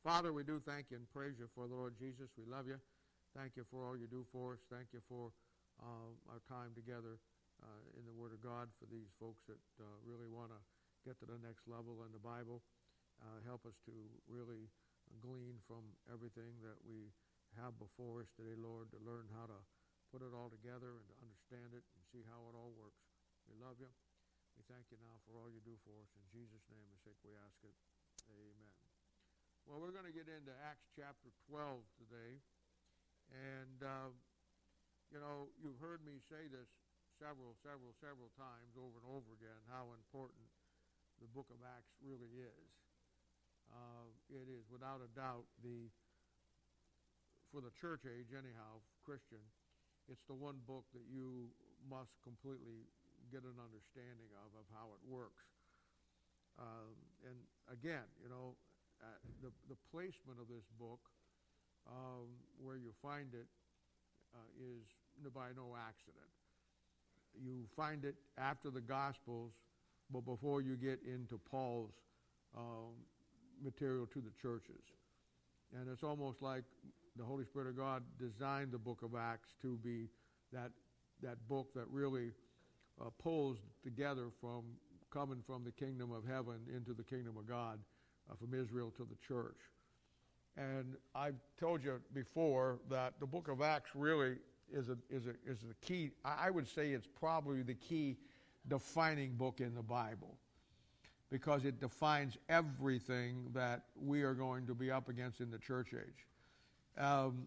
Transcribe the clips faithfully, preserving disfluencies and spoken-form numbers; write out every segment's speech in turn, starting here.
Father, we do thank you and praise you for the Lord Jesus. We love you. Thank you for all you do for us. Thank you for uh, our time together uh, in the Word of God for these folks that uh, really want to get to the next level in the Bible. Uh, help us to really glean from everything that we have before us today, Lord, to learn how to put it all together and to understand it and see how it all works. We love you. We thank you now for all you do for us. In Jesus' name and sake we ask it. Amen. Well, we're going to get into Acts chapter twelve today. And, uh, you know, you've heard me say this several, several, several times over and over again, how important the book of Acts really is. Uh, it is, without a doubt, the for the church age, anyhow, Christian, it's the one book that you must completely get an understanding of, of how it works. Um, and again, you know, uh, the, the placement of this book, um, where you find it, uh, is by no accident. You find it after the Gospels, but before you get into Paul's um, material to the churches. And it's almost like the Holy Spirit of God designed the book of Acts to be that that book that really uh, pulls together from coming from the kingdom of heaven into the kingdom of God, uh, from Israel to the church. And I've told you before that the book of Acts really is a is a is the key. I would say it's probably the key defining book in the Bible, because it defines everything that we are going to be up against in the church age. Um,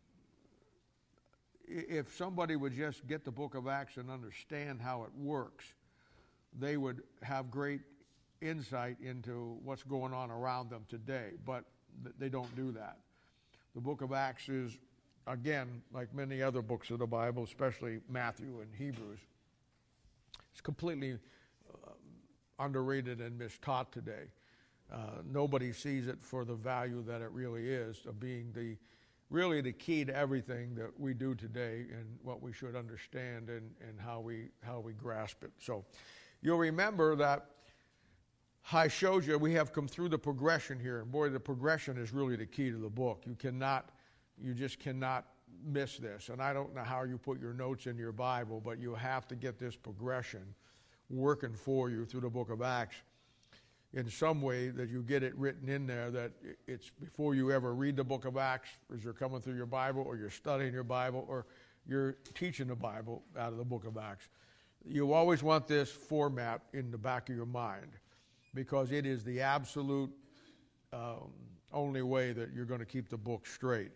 if somebody would just get the book of Acts and understand how it works, they would have great insight into what's going on around them today. But they don't do that. The book of Acts is, again, like many other books of the Bible, especially Matthew and Hebrews, it's completely uh, underrated and mistaught today. Uh, nobody sees it for the value that it really is, of being the really the key to everything that we do today and what we should understand and, and how we how we grasp it. So you'll remember that I showed you we have come through the progression here. And boy, the progression is really the key to the book. You cannot, you just cannot miss this. And I don't know how you put your notes in your Bible, but you have to get this progression working for you through the book of Acts in some way, that you get it written in there, that it's before you ever read the book of Acts, as you're coming through your Bible, or you're studying your Bible, or you're teaching the Bible out of the book of Acts. You always want this format in the back of your mind, because it is the absolute um, only way that you're going to keep the book straight.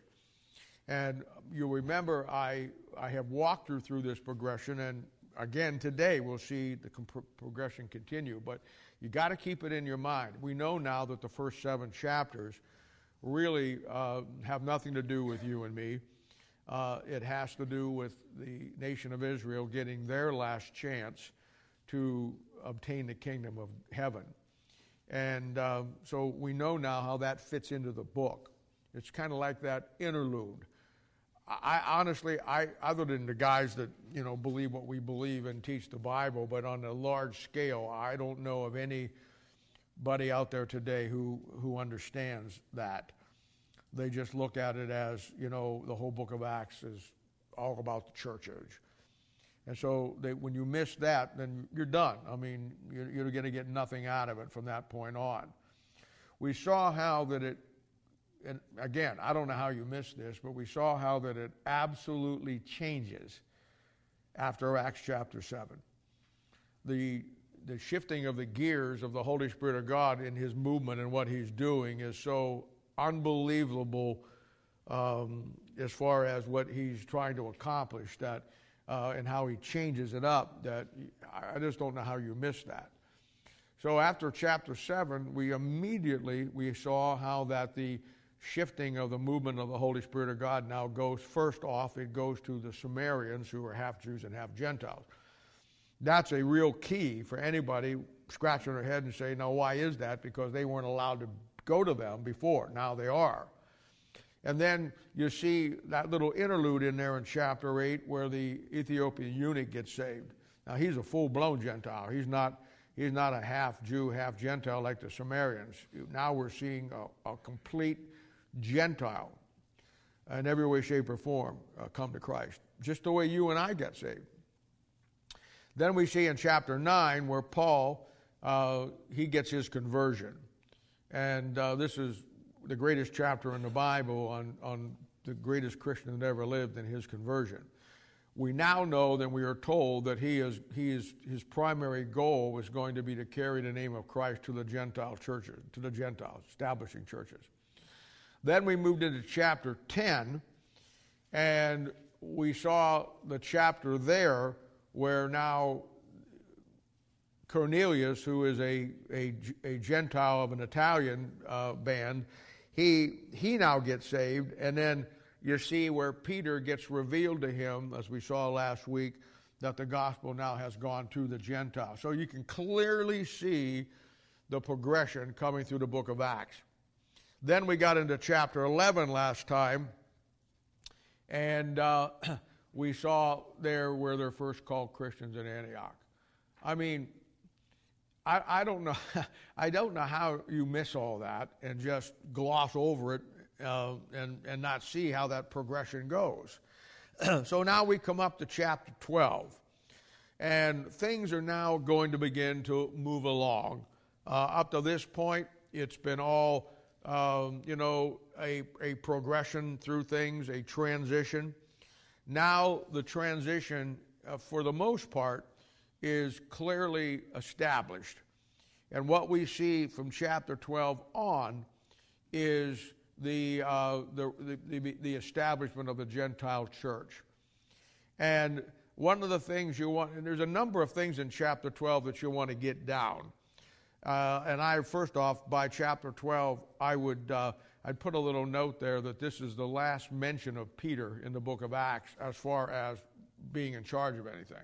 And you'll remember I I have walked her through this progression, and again today we'll see the comp- progression continue, but you got to keep it in your mind. We know now that the first seven chapters really uh, have nothing to do with you and me. Uh, it has to do with the nation of Israel getting their last chance to obtain the kingdom of heaven. And um, so we know now how that fits into the book. It's kind of like that interlude. I, I honestly, I other than the guys that, you know, believe what we believe and teach the Bible, but on a large scale, I don't know of anybody out there today who, who understands that. They just look at it as, you know, the whole book of Acts is all about the church age. And so they, when you miss that, then you're done. I mean, you're, you're going to get nothing out of it from that point on. We saw how that it, and again, I don't know how you missed this, but we saw how that it absolutely changes after Acts chapter seven. The, the shifting of the gears of the Holy Spirit of God in his movement and what he's doing is so unbelievable um, as far as what he's trying to accomplish, that Uh, and how he changes it up, that I just don't know how you miss that. So after chapter seven, we immediately, we saw how that the shifting of the movement of the Holy Spirit of God now goes, first off, it goes to the Samaritans, who are half Jews and half Gentiles. That's a real key for anybody scratching their head and saying, now why is that? Because they weren't allowed to go to them before. Now they are. And then you see that little interlude in there in chapter eight where the Ethiopian eunuch gets saved. Now he's a full-blown Gentile. He's not he's not a half Jew, half Gentile like the Samaritans. Now we're seeing a, a complete Gentile in every way, shape, or form uh, come to Christ, just the way you and I get saved. Then we see in chapter nine where Paul, uh, he gets his conversion. And uh, this is the greatest chapter in the Bible on, on the greatest Christian that ever lived and his conversion. We now know that we are told that he is, he is, his primary goal was going to be to carry the name of Christ to the Gentile churches, to the Gentiles, establishing churches. Then we moved into chapter ten, and we saw the chapter there where now Cornelius, who is a, a, a Gentile of an Italian uh, band, he, he now gets saved, and then you see where Peter gets revealed to him, as we saw last week, that the gospel now has gone to the Gentiles. So you can clearly see the progression coming through the book of Acts. Then we got into chapter eleven last time, and uh, we saw there where they're first called Christians in Antioch. I mean, I, I don't know, I don't know how you miss all that and just gloss over it uh, and and not see how that progression goes. So now we come up to chapter twelve, and things are now going to begin to move along. Uh, up to this point, it's been all Um, you know, a, a progression through things, a transition. Now the transition, uh, for the most part, is clearly established. And what we see from chapter twelve on is the, uh, the, the, the, the establishment of the Gentile church. And one of the things you want, and there's a number of things in chapter twelve that you want to get down. Uh, and I, first off, by chapter twelve, I would uh, I'd put a little note there that this is the last mention of Peter in the book of Acts as far as being in charge of anything.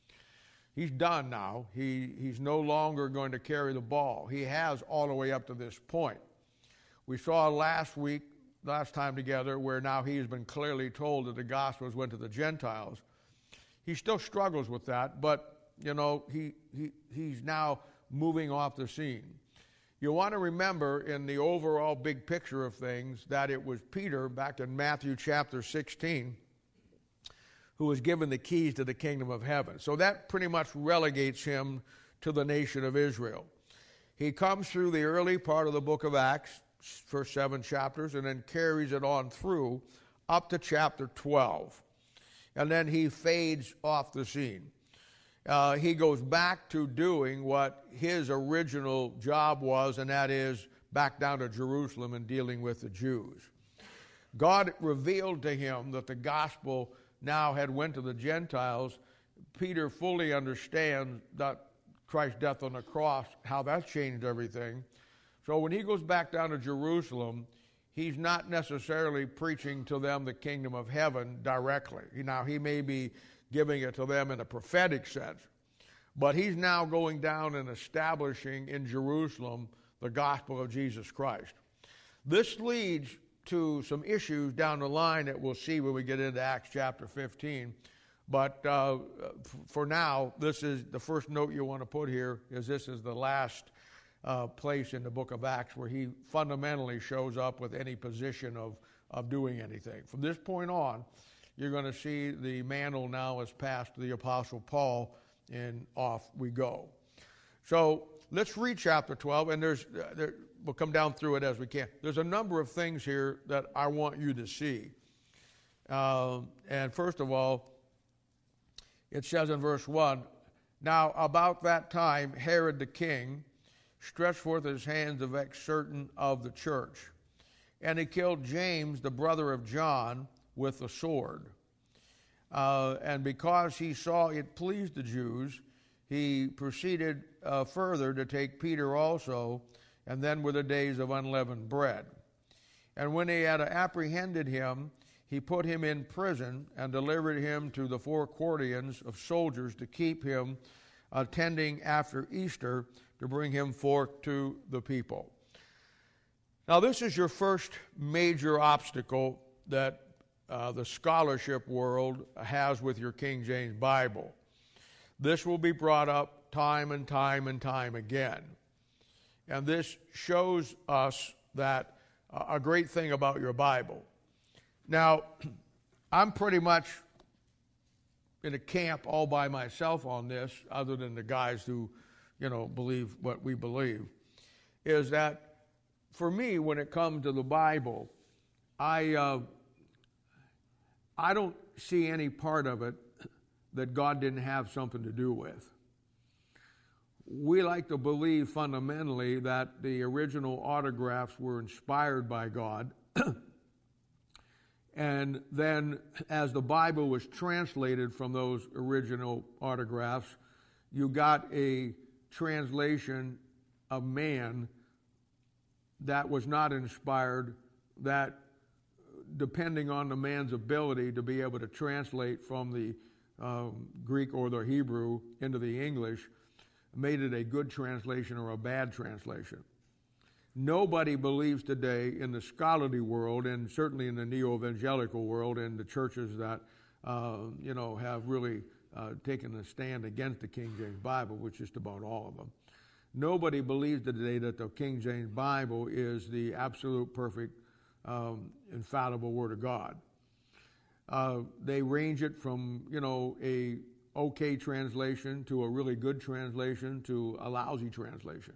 He's done now. He he's no longer going to carry the ball. He has all the way up to this point. We saw last week, last time together, where now he has been clearly told that the gospels went to the Gentiles. He still struggles with that, but you know he he he's now moving off the scene. You want to remember in the overall big picture of things that it was Peter, back in Matthew chapter sixteen, who was given the keys to the kingdom of heaven. So that pretty much relegates him to the nation of Israel. He comes through the early part of the book of Acts, first seven chapters, and then carries it on through up to chapter twelve. And then he fades off the scene. Uh, he goes back to doing what his original job was, and that is back down to Jerusalem and dealing with the Jews. God revealed to him that the gospel now had went to the Gentiles. Peter fully understands that Christ's death on the cross, how that changed everything. So when he goes back down to Jerusalem, he's not necessarily preaching to them the kingdom of heaven directly. Now, he may be giving it to them in a prophetic sense. But he's now going down and establishing in Jerusalem the gospel of Jesus Christ. This leads to some issues down the line that we'll see when we get into Acts chapter fifteen. But uh, for now, this is the first note you want to put here, is this is the last uh, place in the book of Acts where he fundamentally shows up with any position of, of doing anything. From this point on, you're going to see the mantle now is passed to the Apostle Paul, and off we go. So let's read chapter twelve, and there's there, we'll come down through it as we can. There's a number of things here that I want you to see. Uh, and first of all, it says in verse one, "Now about that time Herod the king stretched forth his hand to vex certain of the church, and he killed James, the brother of John, with a sword. Uh, and because he saw it pleased the Jews, he proceeded uh, further to take Peter also, and then were the days of unleavened bread. And when he had apprehended him, he put him in prison and delivered him to the four quaternions of soldiers to keep him, attending after Easter to bring him forth to the people." Now, this is your first major obstacle that uh, the scholarship world has with your King James Bible. This will be brought up time and time and time again. And this shows us that uh, a great thing about your Bible. Now, I'm pretty much in a camp all by myself on this, other than the guys who, you know, believe what we believe, is that for me, when it comes to the Bible, I uh, I don't see any part of it that God didn't have something to do with. We like to believe fundamentally that the original autographs were inspired by God. And then as the Bible was translated from those original autographs, you got a translation of man that was not inspired, that depending on the man's ability to be able to translate from the um, Greek or the Hebrew into the English, made it a good translation or a bad translation. Nobody believes today in the scholarly world, and certainly in the neo-evangelical world, and the churches that uh, you know have really uh, taken a stand against the King James Bible, which is just about all of them. Nobody believes today that the King James Bible is the absolute perfect, um, infallible Word of God. Uh, they range it from you know a okay translation to a really good translation to a lousy translation.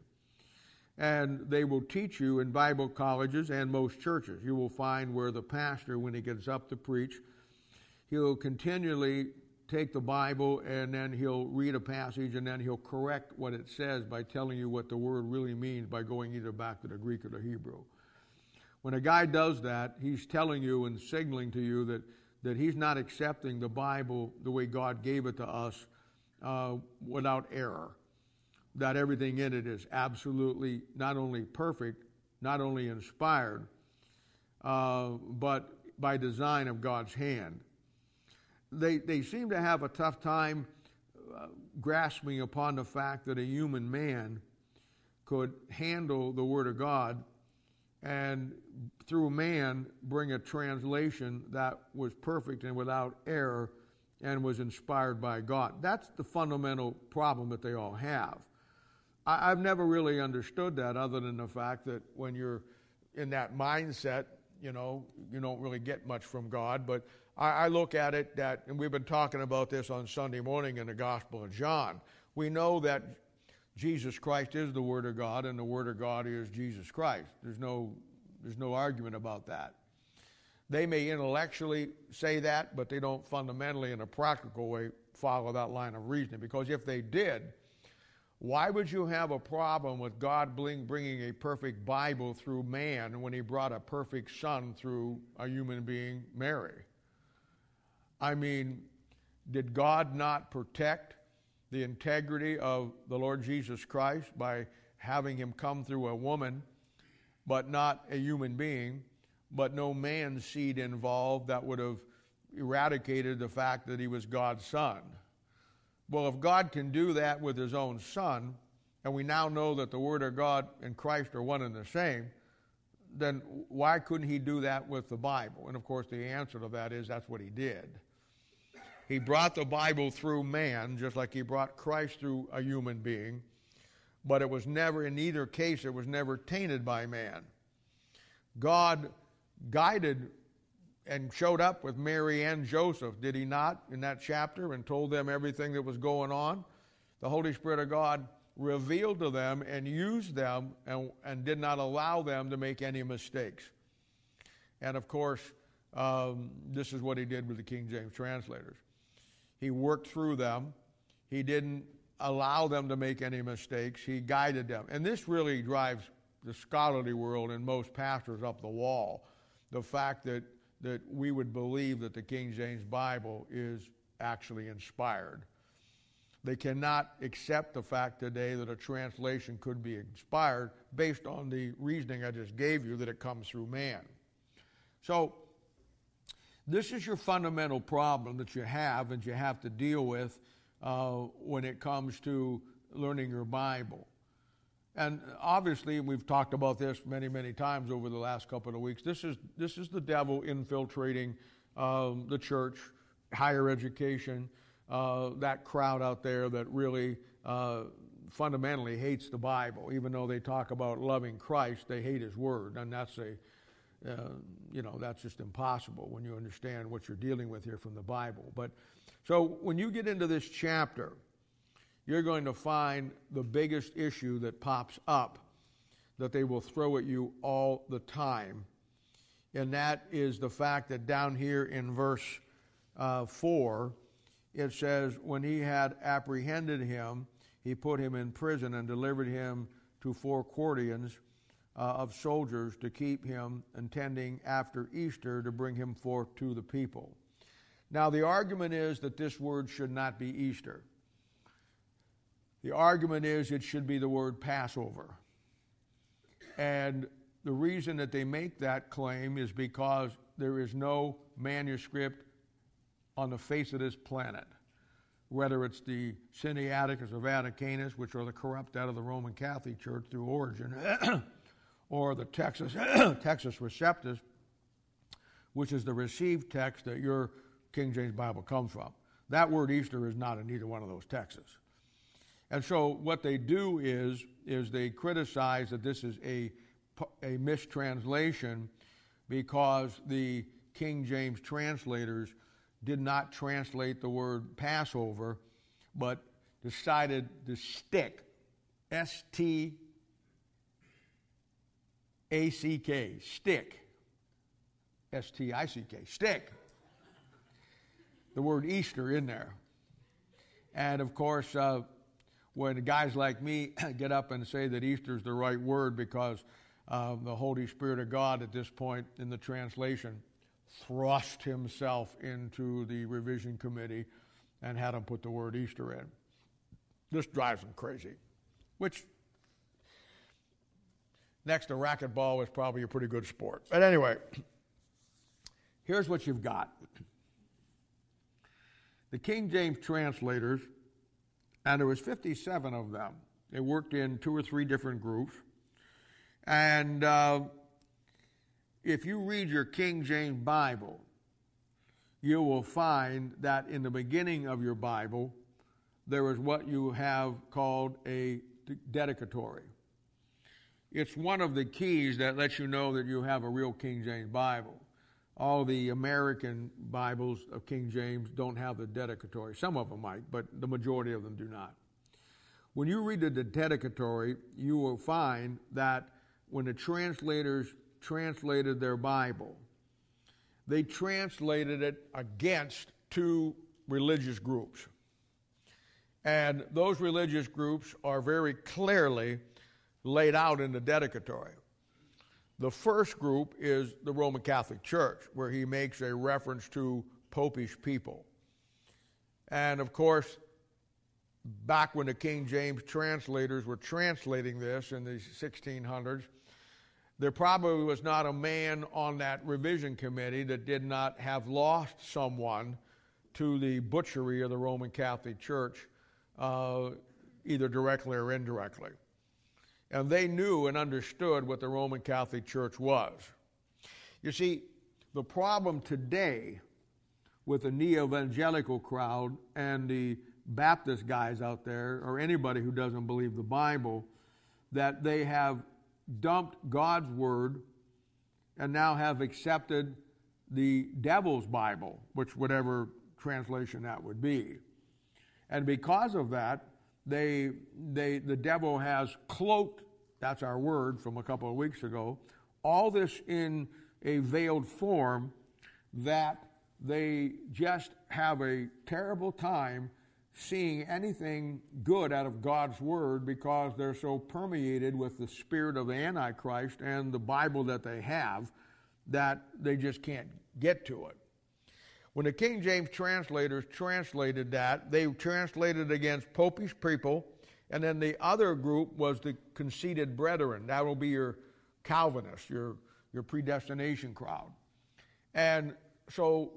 And they will teach you in Bible colleges and most churches. You will find where the pastor, when he gets up to preach, he'll continually take the Bible and then he'll read a passage and then he'll correct what it says by telling you what the word really means by going either back to the Greek or the Hebrew. When a guy does that, he's telling you and signaling to you that, that he's not accepting the Bible the way God gave it to us uh, without error. That everything in it is absolutely not only perfect, not only inspired, uh, but by design of God's hand. They, they seem to have a tough time uh, grasping upon the fact that a human man could handle the Word of God and through man bring a translation that was perfect and without error and was inspired by God. That's the fundamental problem that they all have. I've never really understood that, other than the fact that when you're in that mindset, you know, you don't really get much from God. But I, I look at it that, and we've been talking about this on Sunday morning in the Gospel of John. We know that Jesus Christ is the Word of God, and the Word of God is Jesus Christ. There's no, there's no argument about that. They may intellectually say that, but they don't fundamentally, in a practical way, follow that line of reasoning. Because if they did, why would you have a problem with God bringing a perfect Bible through man when he brought a perfect son through a human being, Mary? I mean, did God not protect the integrity of the Lord Jesus Christ by having him come through a woman, but not a human being, but no man's seed involved that would have eradicated the fact that he was God's son? Well, if God can do that with his own son, and we now know that the Word of God and Christ are one and the same, then why couldn't he do that with the Bible? And of course, the answer to that is that's what he did. He brought the Bible through man, just like he brought Christ through a human being, but it was never, in either case, it was never tainted by man. God guided and showed up with Mary and Joseph, did he not, in that chapter, and told them everything that was going on? The Holy Spirit of God revealed to them and used them and, and did not allow them to make any mistakes. And of course, um, this is what he did with the King James translators. He worked through them. He didn't allow them to make any mistakes. He guided them. And this really drives the scholarly world and most pastors up the wall, the fact that that we would believe that the King James Bible is actually inspired. They cannot accept the fact today that a translation could be inspired based on the reasoning I just gave you, that it comes through man. So this is your fundamental problem that you have and you have to deal with uh, when it comes to learning your Bible. And obviously, we've talked about this many, many times over the last couple of weeks. This is this is the devil infiltrating um, the church, higher education, uh, that crowd out there that really uh, fundamentally hates the Bible. Even though they talk about loving Christ, they hate His Word, and that's a uh, you know that's just impossible when you understand what you're dealing with here from the Bible. But so when you get into this chapter, you're going to find the biggest issue that pops up that they will throw at you all the time, and that is the fact that down here in verse uh, four, it says, when he had apprehended him, he put him in prison and delivered him to four quaternions uh, of soldiers to keep him, intending after Easter to bring him forth to the people. Now, the argument is that this word should not be Easter. The argument is it should be the word Passover. And the reason that they make that claim is because there is no manuscript on the face of this planet, whether it's the Sinaiticus or Vaticanus, which are the corrupt out of the Roman Catholic Church through Origen, or the Textus, Textus Receptus, which is the received text that your King James Bible comes from. That word Easter is not in either one of those texts. And so what they do is, is they criticize that this is a, a mistranslation because the King James translators did not translate the word Passover, but decided to stick, S T A C K, stick, S T I C K, stick, the word Easter in there. And of course, uh, when guys like me get up and say that Easter is the right word because uh, the Holy Spirit of God at this point in the translation thrust himself into the revision committee and had them put the word Easter in. This drives them crazy, which next to racquetball is probably a pretty good sport. But anyway, here's what you've got. The King James translators, and there was fifty-seven of them. They worked in two or three different groups. And uh, if you read your King James Bible, you will find that in the beginning of your Bible, there is what you have called a dedicatory. It's one of the keys that lets you know that you have a real King James Bible. All the American Bibles of King James don't have the dedicatory. Some of them might, but the majority of them do not. When you read the dedicatory, you will find that when the translators translated their Bible, they translated it against two religious groups. And those religious groups are very clearly laid out in the dedicatory. The first group is the Roman Catholic Church, where he makes a reference to popish people. And of course, back when the King James translators were translating this in the sixteen hundreds, there probably was not a man on that revision committee that did not have lost someone to the butchery of the Roman Catholic Church, uh, either directly or indirectly. And they knew and understood what the Roman Catholic Church was. You see, the problem today with the neo-evangelical crowd and the Baptist guys out there, or anybody who doesn't believe the Bible, that they have dumped God's Word and now have accepted the devil's Bible, which whatever translation that would be. And because of that, They, they, the devil has cloaked, that's our word from a couple of weeks ago, all this in a veiled form that they just have a terrible time seeing anything good out of God's word because they're so permeated with the spirit of the Antichrist and the Bible that they have that they just can't get to it. When the King James translators translated that, they translated against popish people, and then the other group was the conceited brethren. That will be your Calvinists, your, your predestination crowd. And so,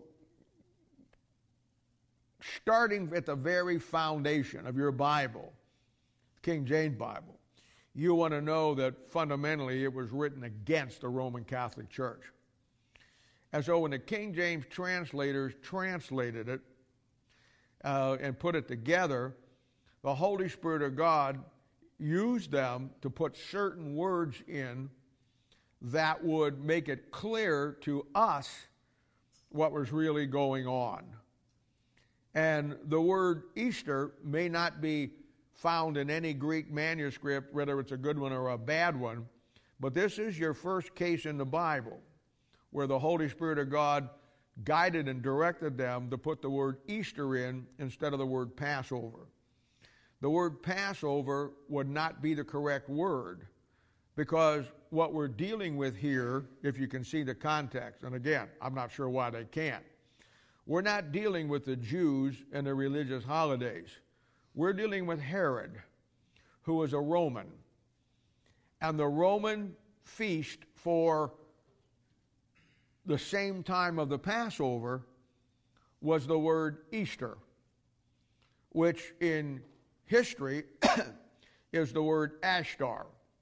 starting at the very foundation of your Bible, King James Bible, you want to know that fundamentally it was written against the Roman Catholic Church. And so when the King James translators translated it, uh, and put it together, the Holy Spirit of God used them to put certain words in that would make it clear to us what was really going on. And the word Easter may not be found in any Greek manuscript, whether it's a good one or a bad one, but this is your first case in the Bible where the Holy Spirit of God guided and directed them to put the word Easter in instead of the word Passover. The word Passover would not be the correct word, because what we're dealing with here, if you can see the context, and again, I'm not sure why they can't, we're not dealing with the Jews and their religious holidays. We're dealing with Herod, who was a Roman. And the Roman feast for the same time of the Passover was the word Easter, which in history is the word Ashtar.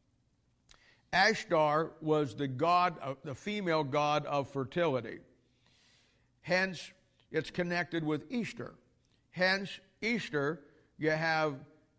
Ashtar was the god, of, the female god of fertility. Hence, it's connected with Easter. Hence, Easter, you have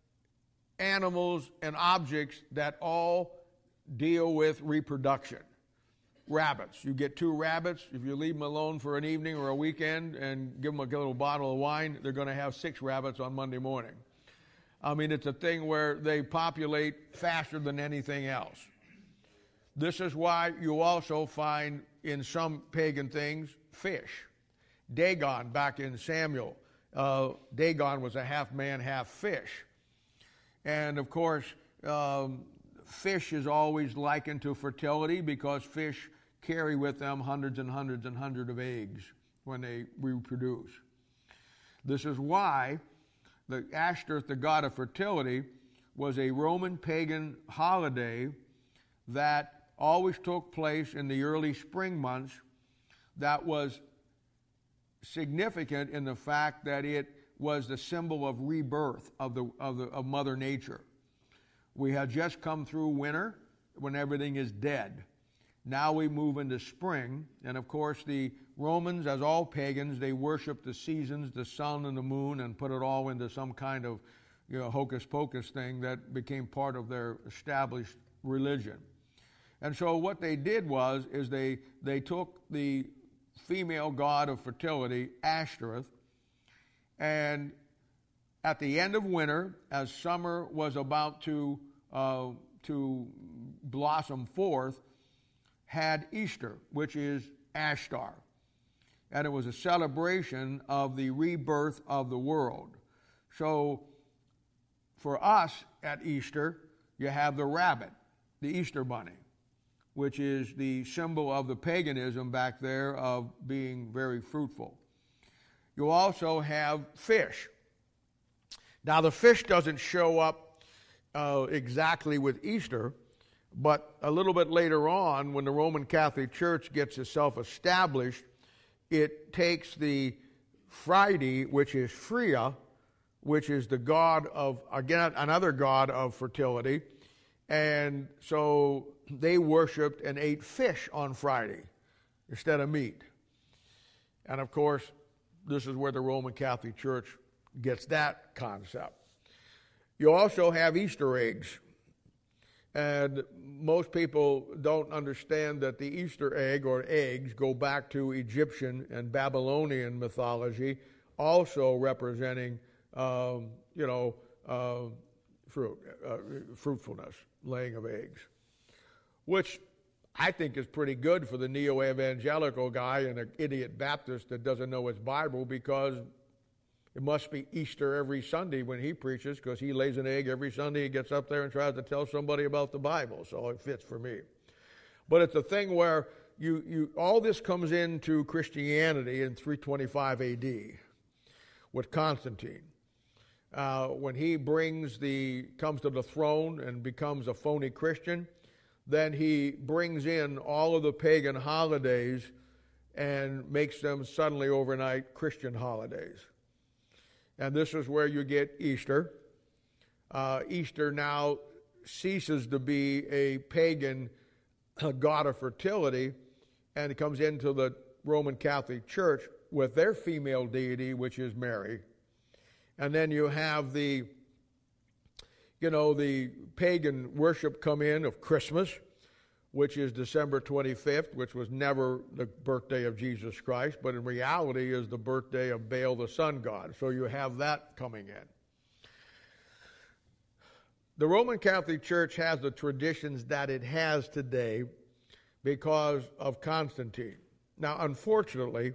animals and objects that all deal with reproduction. Rabbits. You get two rabbits. If you leave them alone for an evening or a weekend and give them a little bottle of wine, they're going to have six rabbits on Monday morning. I mean, it's a thing where they populate faster than anything else. This is why you also find in some pagan things fish. Dagon, back in Samuel, uh, Dagon was a half man, half fish. And of course, um, fish is always likened to fertility because fish carry with them hundreds and hundreds and hundreds of eggs when they reproduce. This is why the Ashtoreth, the god of fertility, was a Roman pagan holiday that always took place in the early spring months, that was significant in the fact that it was the symbol of rebirth of the of the of Mother Nature. We had just come through winter when everything is dead. Now we move into spring, and of course the Romans, as all pagans, they worship the seasons, the sun and the moon, and put it all into some kind of, you know, hocus pocus thing that became part of their established religion. And so what they did was, is they, they took the female god of fertility, Ashtoreth, and at the end of winter, as summer was about to, uh, to blossom forth, had Easter, which is Ashtar. And it was a celebration of the rebirth of the world. So for us at Easter, you have the rabbit, the Easter bunny, which is the symbol of the paganism back there of being very fruitful. You also have fish. Now, the fish doesn't show up uh, exactly with Easter, but a little bit later on, when the Roman Catholic Church gets itself established, it takes the Friday, which is Freya, which is the god of, again, another god of fertility, and so they worshipped and ate fish on Friday instead of meat. And of course, this is where the Roman Catholic Church gets that concept. You also have Easter eggs. And most people don't understand that the Easter egg or eggs go back to Egyptian and Babylonian mythology, also representing, um, you know, uh, fruit, uh, fruitfulness, laying of eggs, which I think is pretty good for the neo-evangelical guy and an idiot Baptist that doesn't know his Bible, because it must be Easter every Sunday when he preaches, because he lays an egg every Sunday. He gets up there and tries to tell somebody about the Bible, so it fits for me. But it's a thing where you, you all this comes into Christianity in three twenty-five A D with Constantine. Uh, when he brings the comes to the throne and becomes a phony Christian, then he brings in all of the pagan holidays and makes them suddenly overnight Christian holidays. And this is where you get Easter. Uh, Easter now ceases to be a pagan uh, god of fertility, and it comes into the Roman Catholic Church with their female deity, which is Mary. And then you have the, you know, the pagan worship come in of Christmas, which is December twenty-fifth, which was never the birthday of Jesus Christ, but in reality is the birthday of Baal, the sun god. So you have that coming in. The Roman Catholic Church has the traditions that it has today because of Constantine. Now, unfortunately,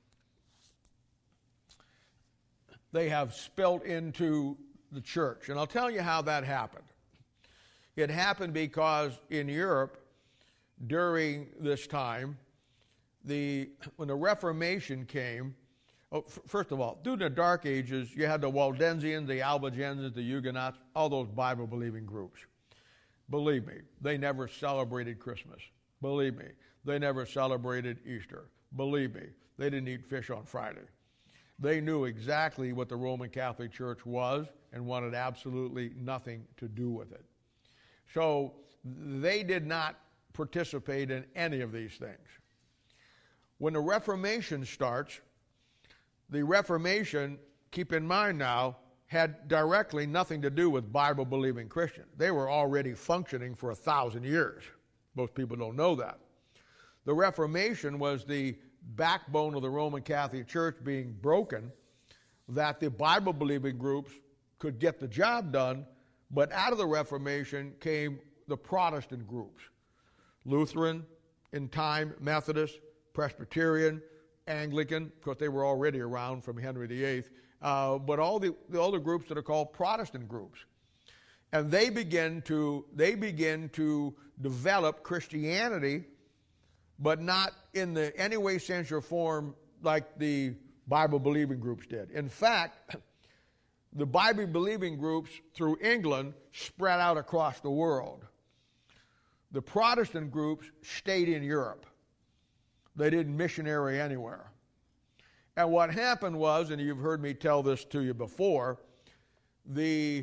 they have spilt into the church. And I'll tell you how that happened. It happened because in Europe, during this time, the when the Reformation came, oh, f- first of all, during the Dark Ages, you had the Waldensians, the Albigenses, the Huguenots, all those Bible-believing groups. Believe me, they never celebrated Christmas. Believe me, they never celebrated Easter. Believe me, they didn't eat fish on Friday. They knew exactly what the Roman Catholic Church was and wanted absolutely nothing to do with it. So they did not participate in any of these things. When the Reformation starts, the Reformation, keep in mind now, had directly nothing to do with Bible-believing Christians. They were already functioning for a thousand years. Most people don't know that. The Reformation was the backbone of the Roman Catholic Church being broken, that the Bible-believing groups could get the job done, but out of the Reformation came the Protestant groups. Lutheran, in time, Methodist, Presbyterian, Anglican, because they were already around from Henry the Eighth, uh, but all the, the other groups that are called Protestant groups. And they begin to they begin to develop Christianity, but not in the any way, sense, or form like the Bible-believing groups did. In fact, the Bible-believing groups through England spread out across the world. The Protestant groups stayed in Europe. They didn't missionary anywhere. And what happened was, and you've heard me tell this to you before, the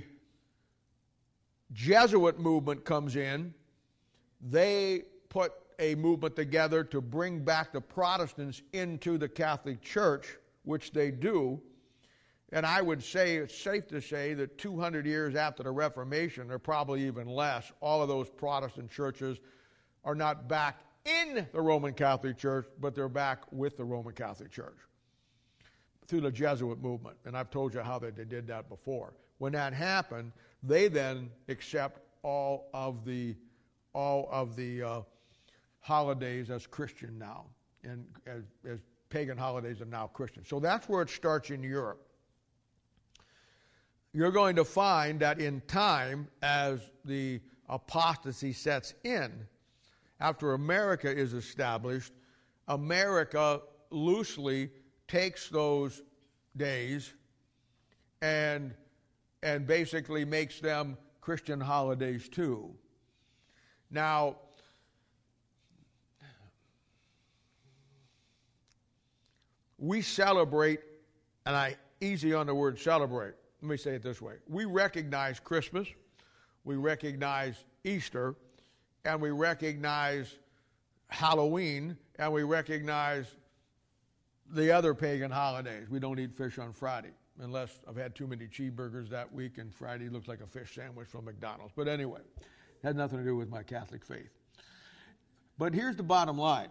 Jesuit movement comes in. They put a movement together to bring back the Protestants into the Catholic Church, which they do. And I would say, it's safe to say that two hundred years after the Reformation, or probably even less, all of those Protestant churches are not back in the Roman Catholic Church, but they're back with the Roman Catholic Church through the Jesuit movement. And I've told you how they did that before. When that happened, they then accept all of the all of the uh, holidays as Christian now, and as, as pagan holidays are now Christian. So that's where it starts in Europe. You're going to find that in time, as the apostasy sets in, after America is established, America loosely takes those days and and basically makes them Christian holidays too. Now, we celebrate, and I easy on the word celebrate. Let me say it this way. We recognize Christmas, we recognize Easter, and we recognize Halloween, and we recognize the other pagan holidays. We don't eat fish on Friday, unless I've had too many cheeseburgers that week and Friday looks like a fish sandwich from McDonald's. But anyway, it had nothing to do with my Catholic faith. But here's the bottom line.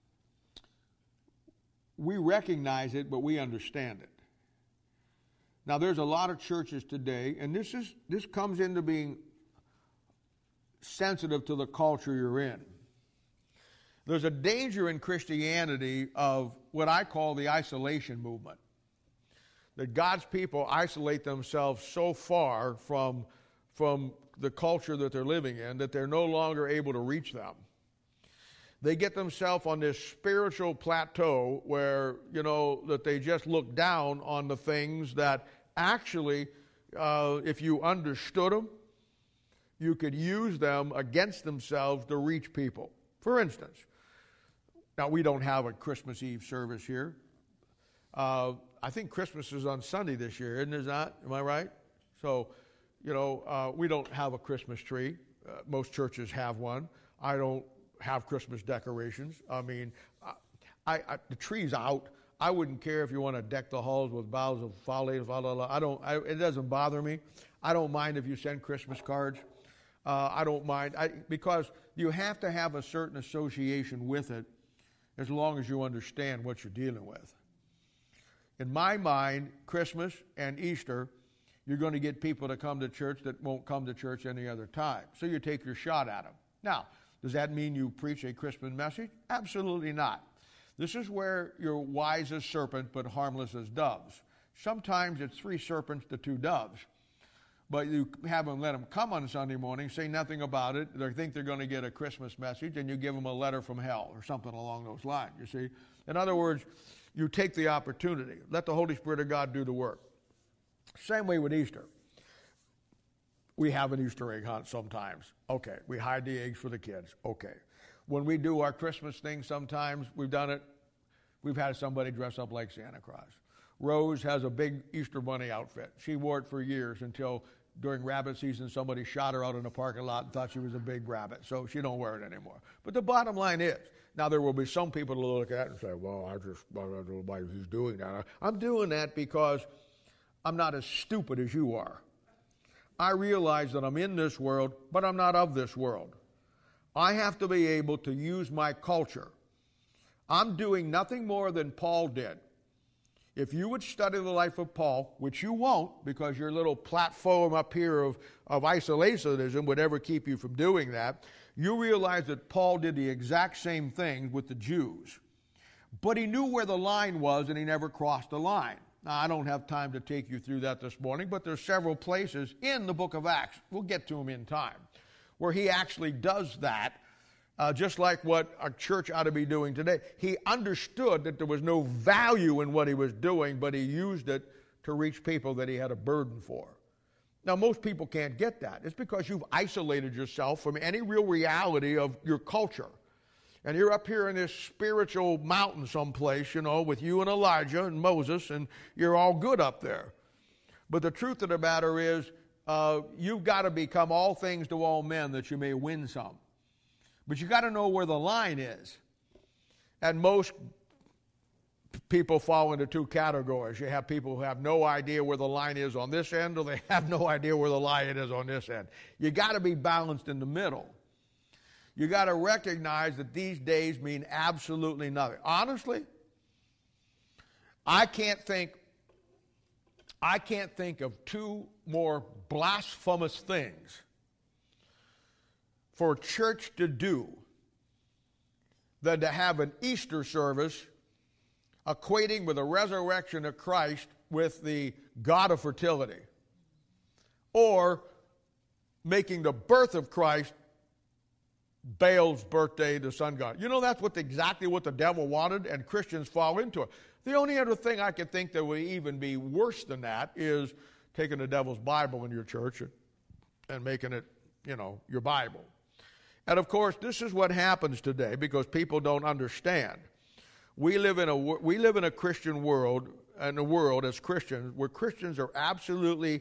We recognize it, but we understand it. Now, there's a lot of churches today, and this is this comes into being sensitive to the culture you're in. There's a danger in Christianity of what I call the isolation movement. That God's people isolate themselves so far from, from the culture that they're living in that they're no longer able to reach them. They get themselves on this spiritual plateau where, you know, that they just look down on the things that actually, uh, if you understood them, you could use them against themselves to reach people. For instance, now we don't have a Christmas Eve service here. Uh, I think Christmas is on Sunday this year, isn't it not? Am I right? So, you know, uh, we don't have a Christmas tree. Uh, most churches have one. I don't have Christmas decorations. I mean, I, I, the tree's out. I wouldn't care if you want to deck the halls with boughs of folly. Blah, blah, blah. I don't. I, it doesn't bother me. I don't mind if you send Christmas cards. Uh, I don't mind I, because you have to have a certain association with it, as long as you understand what you're dealing with. In my mind, Christmas and Easter, you're going to get people to come to church that won't come to church any other time. So you take your shot at them. Now, does that mean you preach a Christmas message? Absolutely not. This is where you're wise as serpent, but harmless as doves. Sometimes it's three serpents to two doves. But you have them let them come on Sunday morning, say nothing about it. They think they're going to get a Christmas message, and you give them a letter from hell or something along those lines, you see. In other words, you take the opportunity. Let the Holy Spirit of God do the work. Same way with Easter. We have an Easter egg hunt sometimes. Okay. We hide the eggs for the kids. Okay. When we do our Christmas thing sometimes, we've done it, we've had somebody dress up like Santa Claus. Rose has a big Easter bunny outfit. She wore it for years until during rabbit season somebody shot her out in the parking lot and thought she was a big rabbit. So she don't wear it anymore. But the bottom line is, now there will be some people to look at it and say, well, I just, I don't know why he's doing that. I'm doing that because I'm not as stupid as you are. I realize that I'm in this world, but I'm not of this world. I have to be able to use my culture. I'm doing nothing more than Paul did. If you would study the life of Paul, which you won't because your little platform up here of, of isolationism would ever keep you from doing that, you realize that Paul did the exact same thing with the Jews. But he knew where the line was and he never crossed the line. Now, I don't have time to take you through that this morning, but there's several places in the book of Acts, we'll get to them in time, where he actually does that, uh, just like what our church ought to be doing today. He understood that there was no value in what he was doing, but he used it to reach people that he had a burden for. Now, most people can't get that. It's because you've isolated yourself from any real reality of your culture. And you're up here in this spiritual mountain someplace, you know, with you and Elijah and Moses, and you're all good up there. But the truth of the matter is, uh, you've got to become all things to all men that you may win some. But you got to know where the line is. And most people fall into two categories. You have people who have no idea where the line is on this end, or they have no idea where the line is on this end. You got to be balanced in the middle. You got to recognize that these days mean absolutely nothing. Honestly, I can't think I can't think of two more blasphemous things for a church to do than to have an Easter service equating with the resurrection of Christ with the God of fertility, or making the birth of Christ Baal's birthday, the sun god. You know, that's what exactly what the devil wanted, and Christians fall into it. The only other thing I could think that would even be worse than that is taking the devil's Bible in your church and making it, you know, your Bible. And of course, this is what happens today because people don't understand. We live in a we live in a Christian world, in a world as Christians, where Christians are absolutely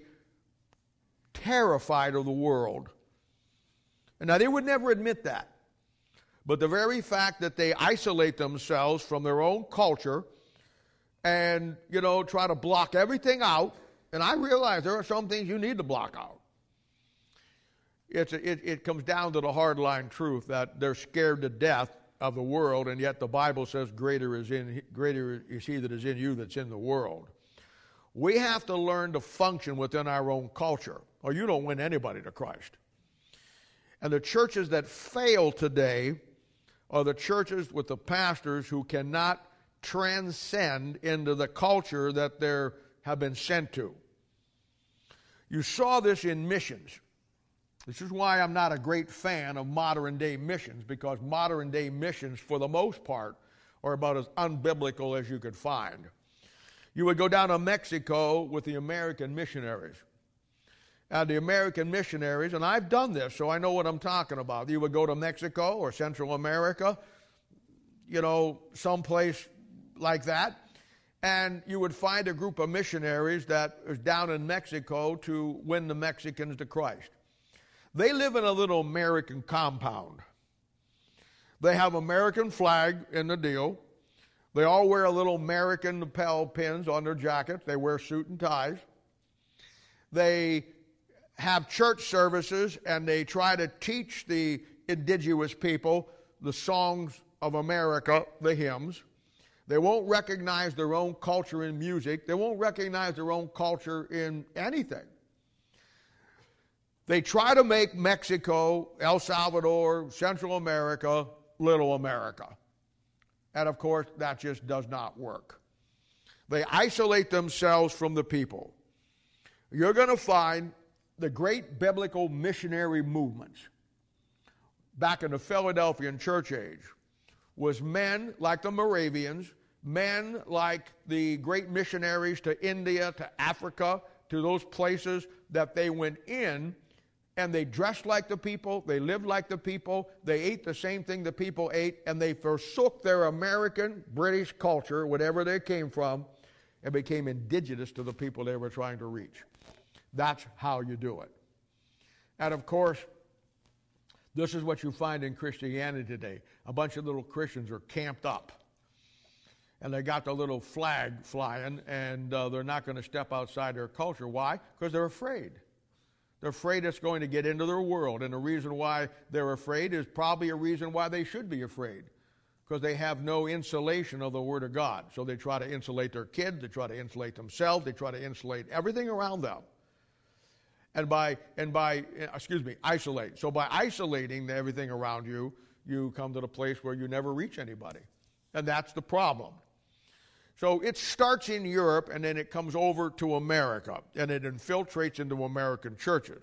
terrified of the world. And now, they would never admit that. But the very fact that they isolate themselves from their own culture and, you know, try to block everything out, and I realize there are some things you need to block out. It's a, it, it comes down to the hardline truth that they're scared to death of the world, and yet the Bible says greater is in greater is he that is in you that's in the world. We have to learn to function within our own culture, or you don't win anybody to Christ. And the churches that fail today are the churches with the pastors who cannot transcend into the culture that they have been sent to. You saw this in missions. This is why I'm not a great fan of modern-day missions, because modern-day missions, for the most part, are about as unbiblical as you could find. You would go down to Mexico with the American missionaries. And the American missionaries, and I've done this, so I know what I'm talking about. You would go to Mexico or Central America, you know, someplace like that, and you would find a group of missionaries that is down in Mexico to win the Mexicans to Christ. They live in a little American compound. They have American flag in the deal. They all wear a little American lapel pins on their jackets. They wear suit and ties. They have church services, and they try to teach the indigenous people the songs of America, the hymns. They won't recognize their own culture in music. They won't recognize their own culture in anything. They try to make Mexico, El Salvador, Central America, Little America. And of course, that just does not work. They isolate themselves from the people. You're going to find the great biblical missionary movements back in the Philadelphian church age was men like the Moravians, men like the great missionaries to India, to Africa, to those places that they went in, and they dressed like the people, they lived like the people, they ate the same thing the people ate, and they forsook their American, British culture, whatever they came from, and became indigenous to the people they were trying to reach. That's how you do it. And of course, this is what you find in Christianity today. A bunch of little Christians are camped up. And they got the little flag flying, and uh, they're not going to step outside their culture. Why? Because they're afraid. They're afraid it's going to get into their world. And the reason why they're afraid is probably a reason why they should be afraid. Because they have no insulation of the Word of God. So they try to insulate their kids, they try to insulate themselves, they try to insulate everything around them. And by, and by, excuse me, isolate. So by isolating everything around you, you come to the place where you never reach anybody. And that's the problem. So it starts in Europe, and then it comes over to America, and it infiltrates into American churches.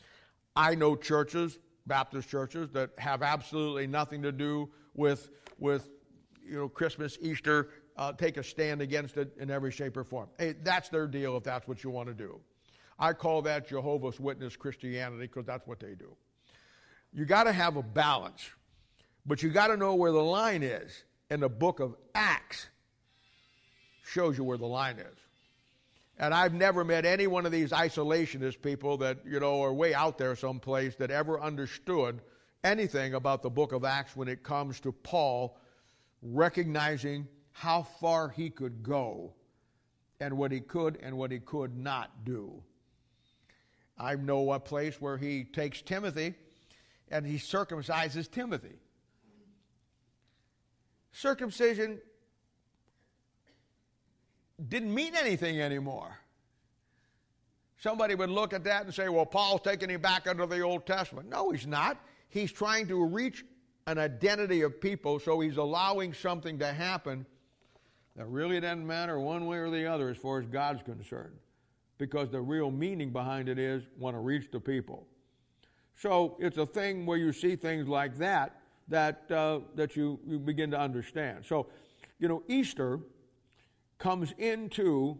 I know churches, Baptist churches, that have absolutely nothing to do with, with you know, Christmas, Easter, uh, take a stand against it in every shape or form. Hey, that's their deal if that's what you want to do. I call that Jehovah's Witness Christianity because that's what they do. You got to have a balance, but you got to know where the line is. And the book of Acts shows you where the line is. And I've never met any one of these isolationist people that, you know, are way out there someplace that ever understood anything about the book of Acts when it comes to Paul recognizing how far he could go and what he could and what he could not do. I know a place where he takes Timothy and he circumcises Timothy. Circumcision didn't mean anything anymore. Somebody would look at that and say, well, Paul's taking him back under the Old Testament. No, he's not. He's trying to reach an identity of people, so he's allowing something to happen that really doesn't matter one way or the other as far as God's concerned, because the real meaning behind it is want to reach the people. So it's a thing where you see things like that that uh, that you, you begin to understand. So, you know, Easter comes into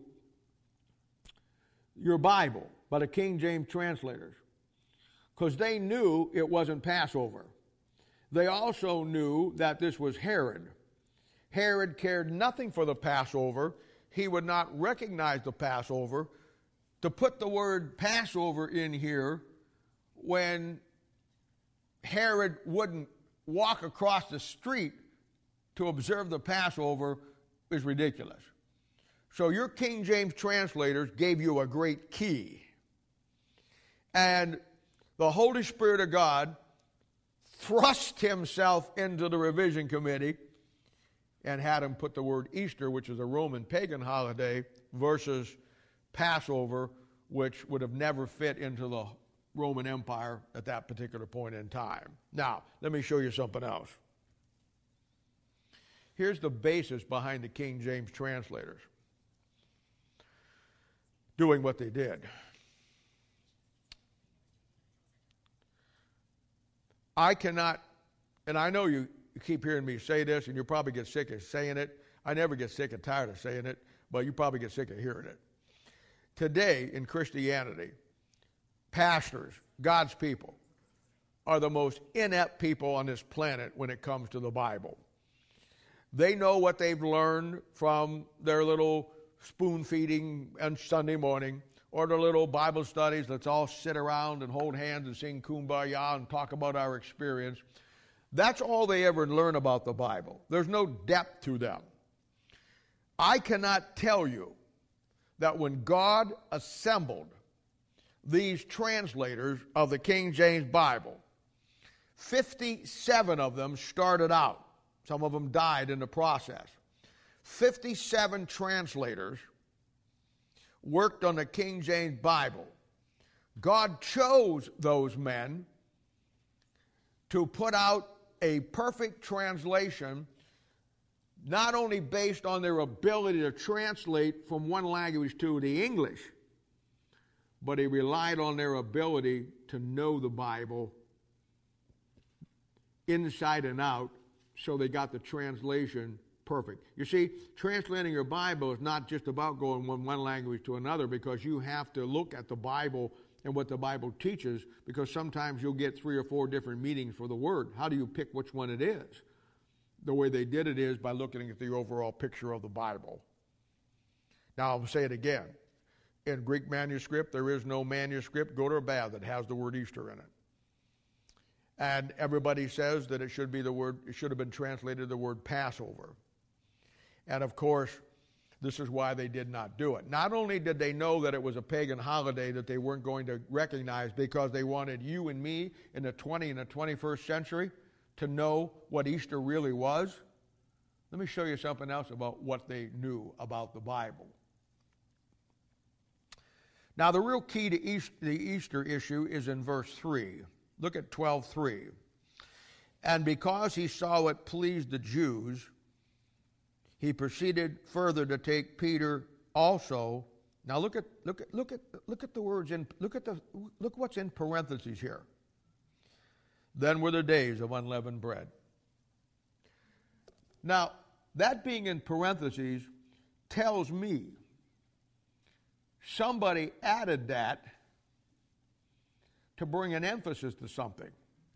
your Bible by the King James translators because they knew it wasn't Passover. They also knew that this was Herod. Herod cared nothing for the Passover. He would not recognize the Passover. To put the word Passover in here when Herod wouldn't walk across the street to observe the Passover is ridiculous. So your King James translators gave you a great key. And the Holy Spirit of God thrust himself into the revision committee and had him put the word Easter, which is a Roman pagan holiday, versus Passover, which would have never fit into the Roman Empire at that particular point in time. Now, let me show you something else. Here's the basis behind the King James translators doing what they did. I cannot, and I know you keep hearing me say this, and you probably get sick of saying it. I never get sick and tired of saying it, but you probably get sick of hearing it. Today in Christianity, pastors, God's people, are the most inept people on this planet when it comes to the Bible. They know what they've learned from their little spoon feeding on Sunday morning, or their little Bible studies. Let's all sit around and hold hands and sing Kumbaya and talk about our experience. That's all they ever learn about the Bible. There's no depth to them. I cannot tell you that when God assembled these translators of the King James Bible, fifty-seven of them started out. Some of them died in the process. fifty-seven translators worked on the King James Bible. God chose those men to put out a perfect translation, not only based on their ability to translate from one language to the English, but he relied on their ability to know the Bible inside and out, so they got the translation perfect. You see, translating your Bible is not just about going from one language to another, because you have to look at the Bible and what the Bible teaches, because sometimes you'll get three or four different meanings for the word. How do you pick which one it is? The way they did it is by looking at the overall picture of the Bible. Now, I'll say it again. In Greek manuscript, there is no manuscript, good or bad, that has the word Easter in it. And everybody says that it should be the word, it should have been translated the word Passover. And of course, this is why they did not do it. Not only did they know that it was a pagan holiday that they weren't going to recognize, because they wanted you and me in the twentieth and the twenty-first century to know what Easter really was. Let me show you something else about what they knew about the Bible. Now, the real key to Easter, the Easter issue is in verse three. Look at twelve three. And because he saw it pleased the Jews, he proceeded further to take Peter also. Now look at look at look at look at the words in look at the look what's in parentheses here. Then were the days of unleavened bread. Now, that being in parentheses tells me somebody added that to bring an emphasis to something.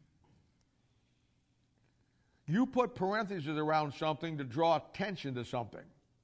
You put parentheses around something to draw attention to something.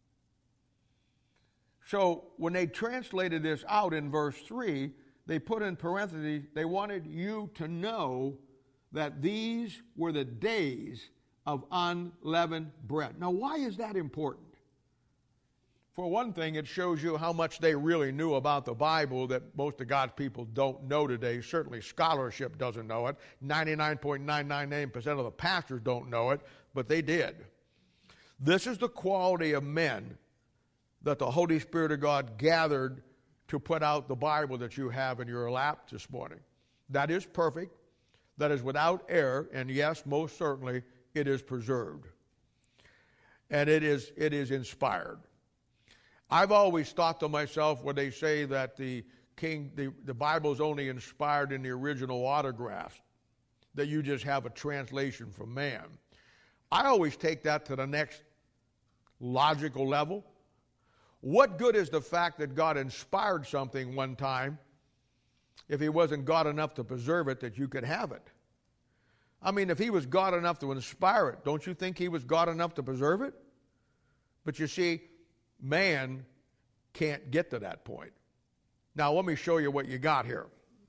So when they translated this out in verse three, they put in parentheses, they wanted you to know that these were the days of unleavened bread. Now, why is that important? For one thing, it shows you how much they really knew about the Bible that most of God's people don't know today. Certainly scholarship doesn't know it. ninety-nine point nine nine nine percent of the pastors don't know it, but they did. This is the quality of men that the Holy Spirit of God gathered to put out the Bible that you have in your lap this morning. That is perfect, that is without error, and yes, most certainly, it is preserved. And it is it is inspired. I've always thought to myself, when they say that the king, the, the Bible is only inspired in the original autographs, that you just have a translation from man. I always take that to the next logical level. What good is the fact that God inspired something one time if he wasn't God enough to preserve it that you could have it? I mean, if he was God enough to inspire it, don't you think he was God enough to preserve it? But you see, man can't get to that point. Now, let me show you what you got here.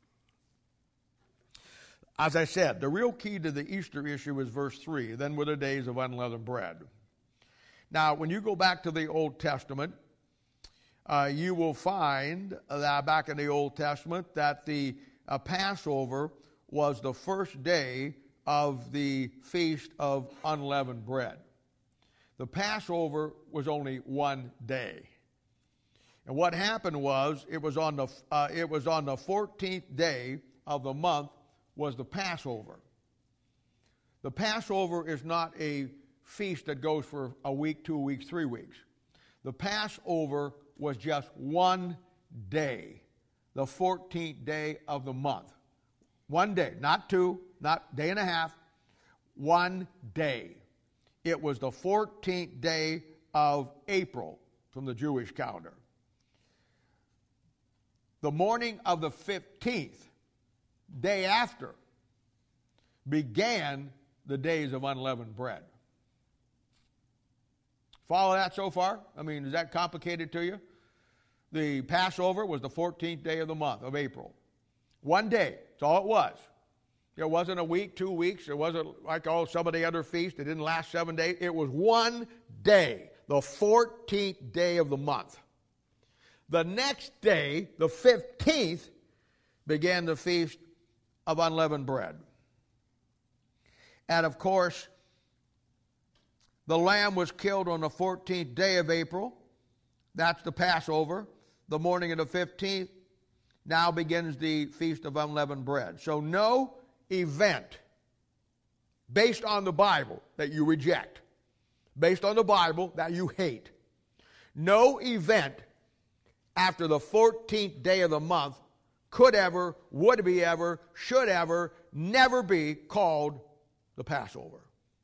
As I said, the real key to the Easter issue is verse three. Then were the days of unleavened bread. Now, when you go back to the Old Testament, uh, you will find that back in the Old Testament that the uh, Passover was the first day of the Feast of Unleavened Bread. The Passover was only one day. And what happened was, it was on the uh, it was on the fourteenth day of the month was the Passover. The Passover is not a feast that goes for a week, two weeks, three weeks. The Passover was just one day, the fourteenth day of the month. One day, not two, not day and a half, one day. It was the fourteenth day of April from the Jewish calendar. The morning of the fifteenth, day after, began the days of unleavened bread. Follow that so far? I mean, is that complicated to you? The Passover was the fourteenth day of the month of April. One day. That's all it was. It wasn't a week, two weeks. It wasn't like all some of the other feasts. It didn't last seven days. It was one day, the fourteenth day of the month. The next day, the fifteenth, began the Feast of Unleavened Bread. And of course, the lamb was killed on the fourteenth day of April. That's the Passover. The morning of the fifteenth, now begins the Feast of Unleavened Bread. So no event based on the Bible that you reject, based on the Bible that you hate, no event after the fourteenth day of the month could ever, would be ever, should ever, never be called the Passover.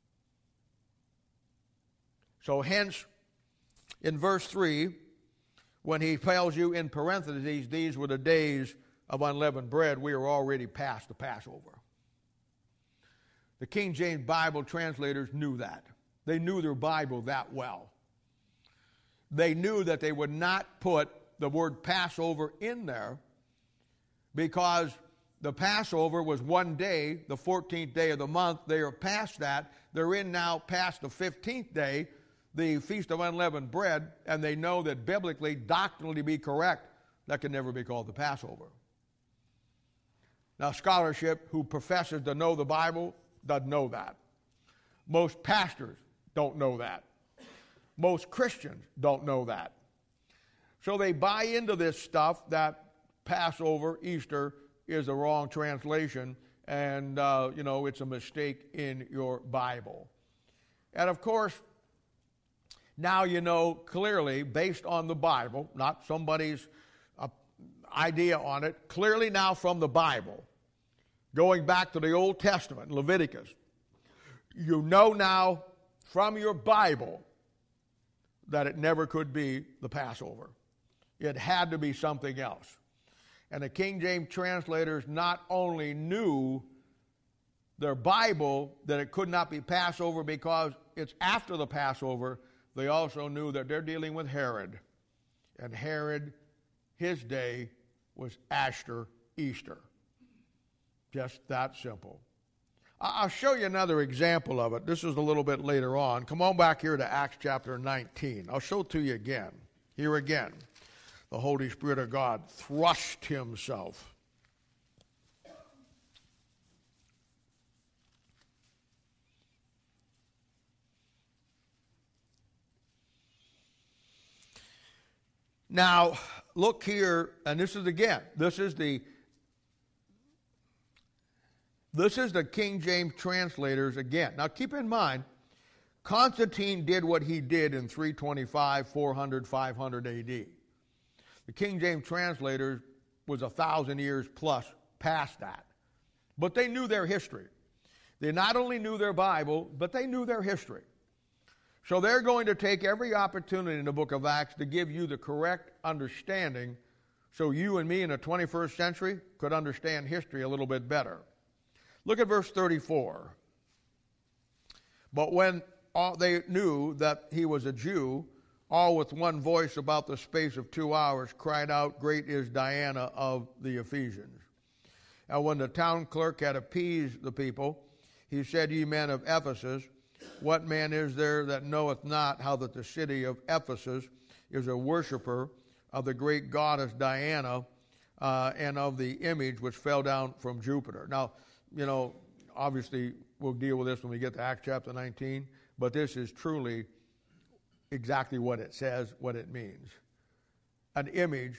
So hence, in verse three, when he tells you in parentheses, these were the days of unleavened bread, we are already past the Passover. The King James Bible translators knew that. They knew their Bible that well. They knew that they would not put the word Passover in there because the Passover was one day, the fourteenth day of the month. They are past that. They're in now past the fifteenth day, the Feast of Unleavened Bread, and they know that biblically, doctrinally to be correct, that can never be called the Passover. Now, scholarship who professes to know the Bible doesn't know that. Most pastors don't know that. Most Christians don't know that. So they buy into this stuff that Passover, Easter, is a wrong translation, and, uh, you know, it's a mistake in your Bible. And, of course, now you know clearly, based on the Bible, not somebody's uh, idea on it, clearly now from the Bible, going back to the Old Testament, Leviticus, you know now from your Bible that it never could be the Passover. It had to be something else. And the King James translators not only knew their Bible that it could not be Passover because it's after the Passover, they also knew that they're dealing with Herod. And Herod, his day was Ashtar Easter. Just that simple. I'll show you another example of it. This is a little bit later on. Come on back here to Acts chapter nineteen. I'll show it to you again. Here again, the Holy Spirit of God thrust himself. Now, look here, and this is again, this is the This is the King James translators again. Now keep in mind, Constantine did what he did in three twenty-five, four hundred, five hundred A D. The King James translators was a thousand years plus past that. But they knew their history. They not only knew their Bible, but they knew their history. So they're going to take every opportunity in the book of Acts to give you the correct understanding so you and me in the twenty-first century could understand history a little bit better. Look at verse thirty-four. But when all they knew that he was a Jew, all with one voice about the space of two hours cried out, "Great is Diana of the Ephesians." And when the town clerk had appeased the people, he said, "Ye men of Ephesus, what man is there that knoweth not how that the city of Ephesus is a worshiper of the great goddess Diana uh, and of the image which fell down from Jupiter?" Now, you know, obviously we'll deal with this when we get to Acts chapter nineteen, but this is truly exactly what it says, what it means. An image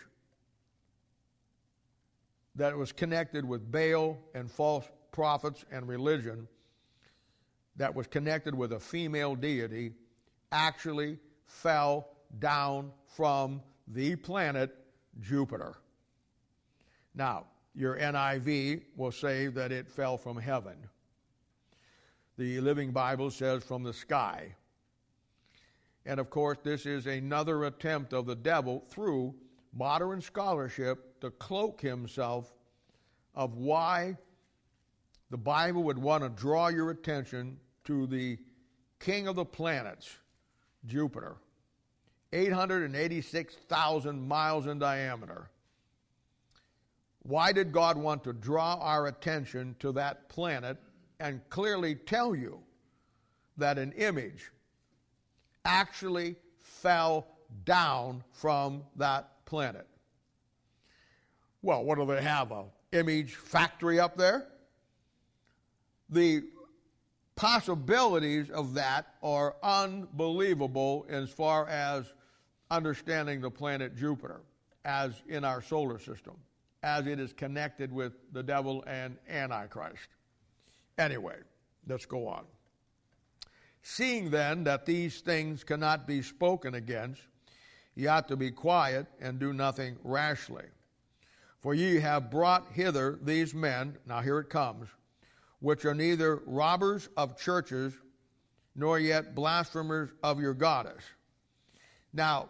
that was connected with Baal and false prophets and religion, that was connected with a female deity, actually fell down from the planet Jupiter. Now, your N I V will say that it fell from heaven. The Living Bible says from the sky. And of course, this is another attempt of the devil through modern scholarship to cloak himself of why the Bible would want to draw your attention to the king of the planets, Jupiter, eight hundred eighty-six thousand miles in diameter. Why did God want to draw our attention to that planet and clearly tell you that an image actually fell down from that planet. Well, what do they have, an image factory up there? The possibilities of that are unbelievable as far as understanding the planet Jupiter as in our solar system, as it is connected with the devil and Antichrist. Anyway, let's go on. Seeing then that these things cannot be spoken against, ye ought to be quiet and do nothing rashly. For ye have brought hither these men, now here it comes, which are neither robbers of churches, nor yet blasphemers of your goddess. Now,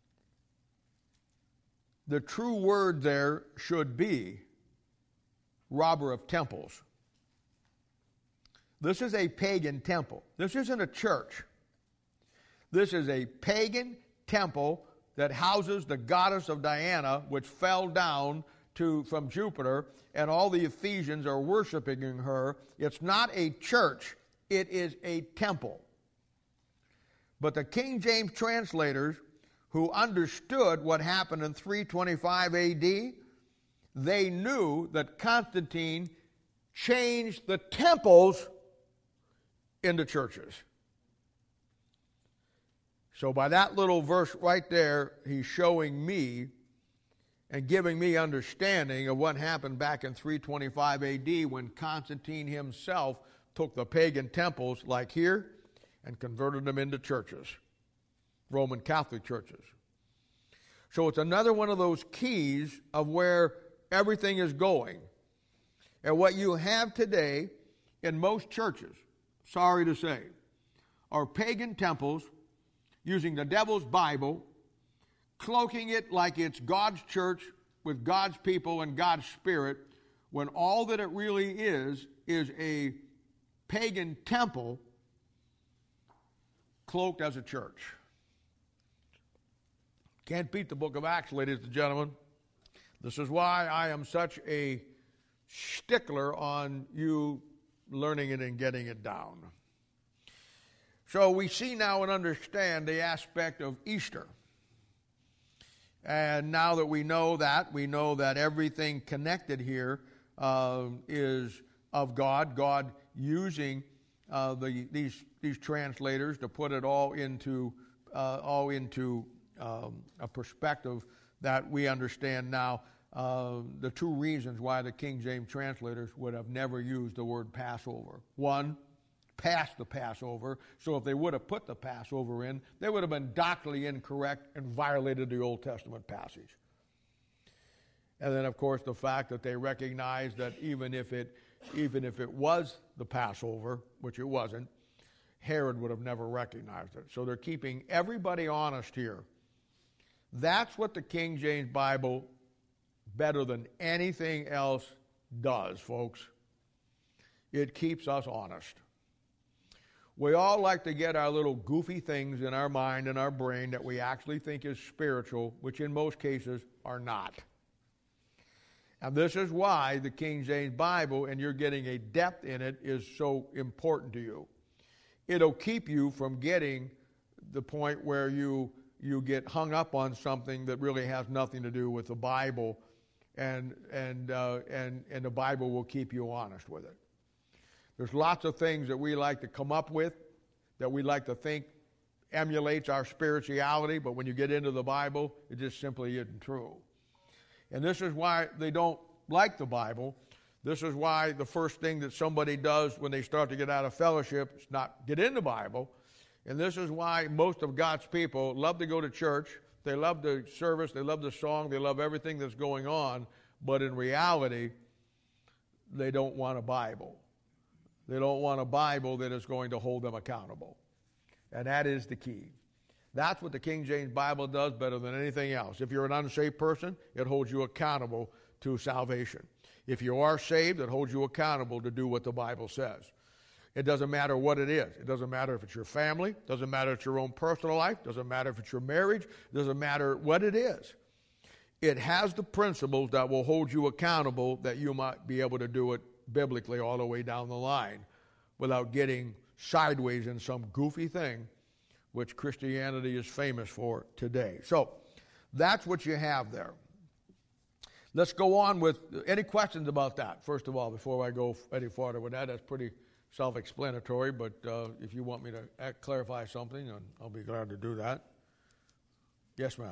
the true word there should be robber of temples. This is a pagan temple. This isn't a church. This is a pagan temple that houses the goddess of Diana, which fell down to from Jupiter, and all the Ephesians are worshiping her. It's not a church. It is a temple. But the King James translators, who understood what happened in three twenty-five A D, they knew that Constantine changed the temples into churches. So by that little verse right there, he's showing me and giving me understanding of what happened back in three twenty-five A D when Constantine himself took the pagan temples like here and converted them into churches, Roman Catholic churches. So it's another one of those keys of where everything is going. And what you have today in most churches, sorry to say, are pagan temples using the devil's Bible, cloaking it like it's God's church with God's people and God's Spirit, when all that it really is is a pagan temple cloaked as a church. Can't beat the book of Acts, ladies and gentlemen. This is why I am such a stickler on you learning it and getting it down. So we see now and understand the aspect of Easter. And now that we know that, we know that everything connected here uh, is of God, God using uh, the, these, these translators to put it all into, uh, all into um, a perspective that we understand now. Uh, the two reasons why the King James translators would have never used the word Passover. One, past the Passover, so if they would have put the Passover in, they would have been doctrinally incorrect and violated the Old Testament passage. And then, of course, the fact that they recognized that even if it, even if it was the Passover, which it wasn't, Herod would have never recognized it. So they're keeping everybody honest here. That's what the King James Bible, better than anything else, does, folks. It keeps us honest. We all like to get our little goofy things in our mind and our brain that we actually think is spiritual, which in most cases are not. And this is why the King James Bible, and you're getting a depth in it, is so important to you. It'll keep you from getting the point where you, you get hung up on something that really has nothing to do with the Bible, and, and, uh, and, and the Bible will keep you honest with it. There's lots of things that we like to come up with, that we like to think emulates our spirituality, but when you get into the Bible, it just simply isn't true. And this is why they don't like the Bible. This is why the first thing that somebody does when they start to get out of fellowship is not get in the Bible. And this is why most of God's people love to go to church. They love the service. They love the song. They love everything that's going on. But in reality, they don't want a Bible. They don't want a Bible that is going to hold them accountable. And that is the key. That's what the King James Bible does better than anything else. If you're an unsaved person, it holds you accountable to salvation. If you are saved, it holds you accountable to do what the Bible says. It doesn't matter what it is. It doesn't matter if it's your family. It doesn't matter if it's your own personal life. It doesn't matter if it's your marriage. It doesn't matter what it is. It has the principles that will hold you accountable that you might be able to do it biblically all the way down the line without getting sideways in some goofy thing which Christianity is famous for today. So that's what you have there. Let's go on with any questions about that, first of all, before I go any farther with that. That's pretty self-explanatory, but uh, if you want me to act, clarify something, I'll be glad to do that. Yes, ma'am. Um,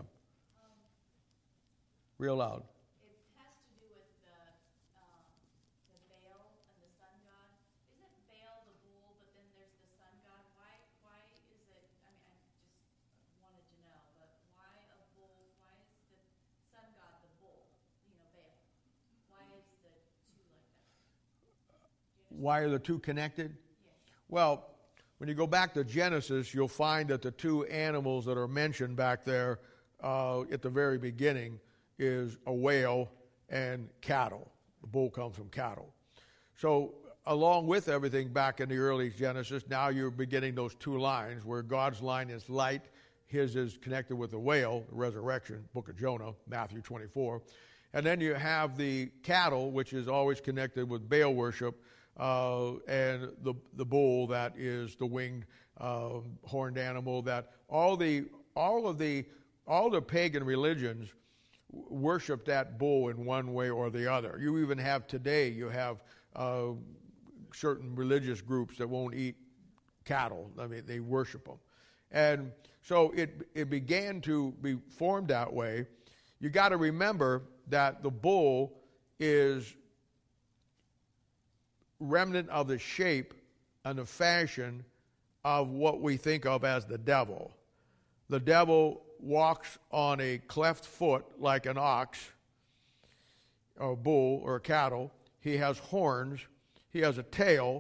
Real loud. It has to do with the, um, the Baal and the sun god. Isn't Baal the bull, but then there's the sun god? Why, why is it, I mean, I just wanted to know, but why a bull, why is the sun god the bull, you know, Baal? Why is the two like that? Why are the two connected? Yes. Well, when you go back to Genesis, you'll find that the two animals that are mentioned back there uh, at the very beginning is a whale and cattle. The bull comes from cattle. So along with everything back in the early Genesis, now you're beginning those two lines where God's line is light, his is connected with the whale, the resurrection, book of Jonah, Matthew twenty-four. And then you have the cattle, which is always connected with Baal worship, uh, and the the bull that is the winged uh, horned animal. That all the all of the all the pagan religions worship that bull in one way or the other. You even have today, you have uh, certain religious groups that won't eat cattle. I mean, they worship them. And so it it began to be formed that way. You got to remember that the bull is remnant of the shape and the fashion of what we think of as the devil. The devil walks on a cleft foot like an ox, or a bull, or a cattle. He has horns. He has a tail.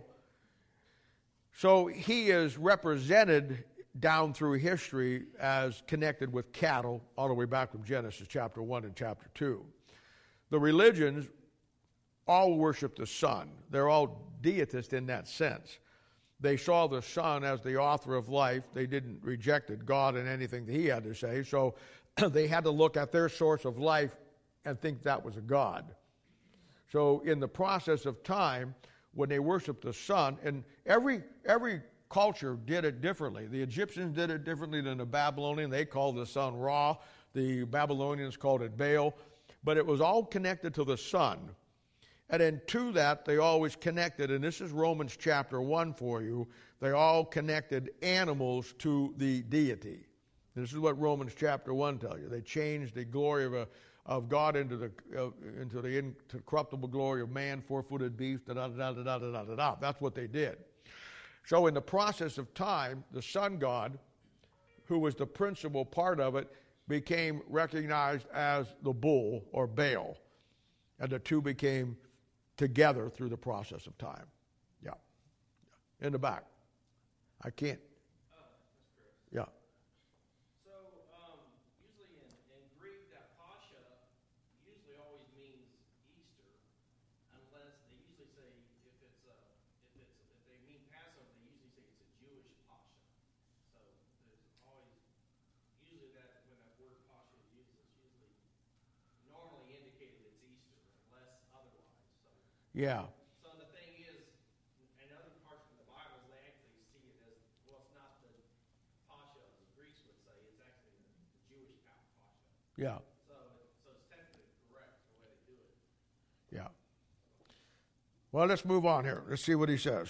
So he is represented down through history as connected with cattle all the way back from Genesis chapter one and chapter two. The religions all worship the sun. They're all deitist in that sense. They saw the sun as the author of life. They didn't reject God and anything that he had to say. So they had to look at their source of life and think that was a god. So in the process of time, when they worshiped the sun, and every every culture did it differently. The Egyptians did it differently than the Babylonians. They called the sun Ra. The Babylonians called it Baal. But it was all connected to the sun. And then to that, they always connected, and this is Romans chapter one for you, they all connected animals to the deity. This is what Romans chapter one tells you. They changed the glory of, a, of God into the uh, into the incorruptible glory of man, four-footed beast, da-da-da-da-da-da-da-da. That's what they did. So in the process of time, the sun god, who was the principal part of it, became recognized as the bull or Baal. And the two became together through the process of time. Yeah. In the back. I can't. Oh, that's Chris. Yeah. So, um, usually in, in Greek, that Pascha usually always means Easter, unless they usually say if it's a, if it's if they mean Passover, they usually say it's a Jewish Pascha. So there's always usually that when that word Pascha is used, it's usually normally indicated it's Easter, unless otherwise. So. Yeah. So the thing is, in other parts of the Bible, they actually see it as, well, it's not the Pascha, as the Greeks would say, it's actually the, the Jewish Pascha. Yeah. So, so it's technically correct the way they do it. Yeah. Well, let's move on here. Let's see what he says.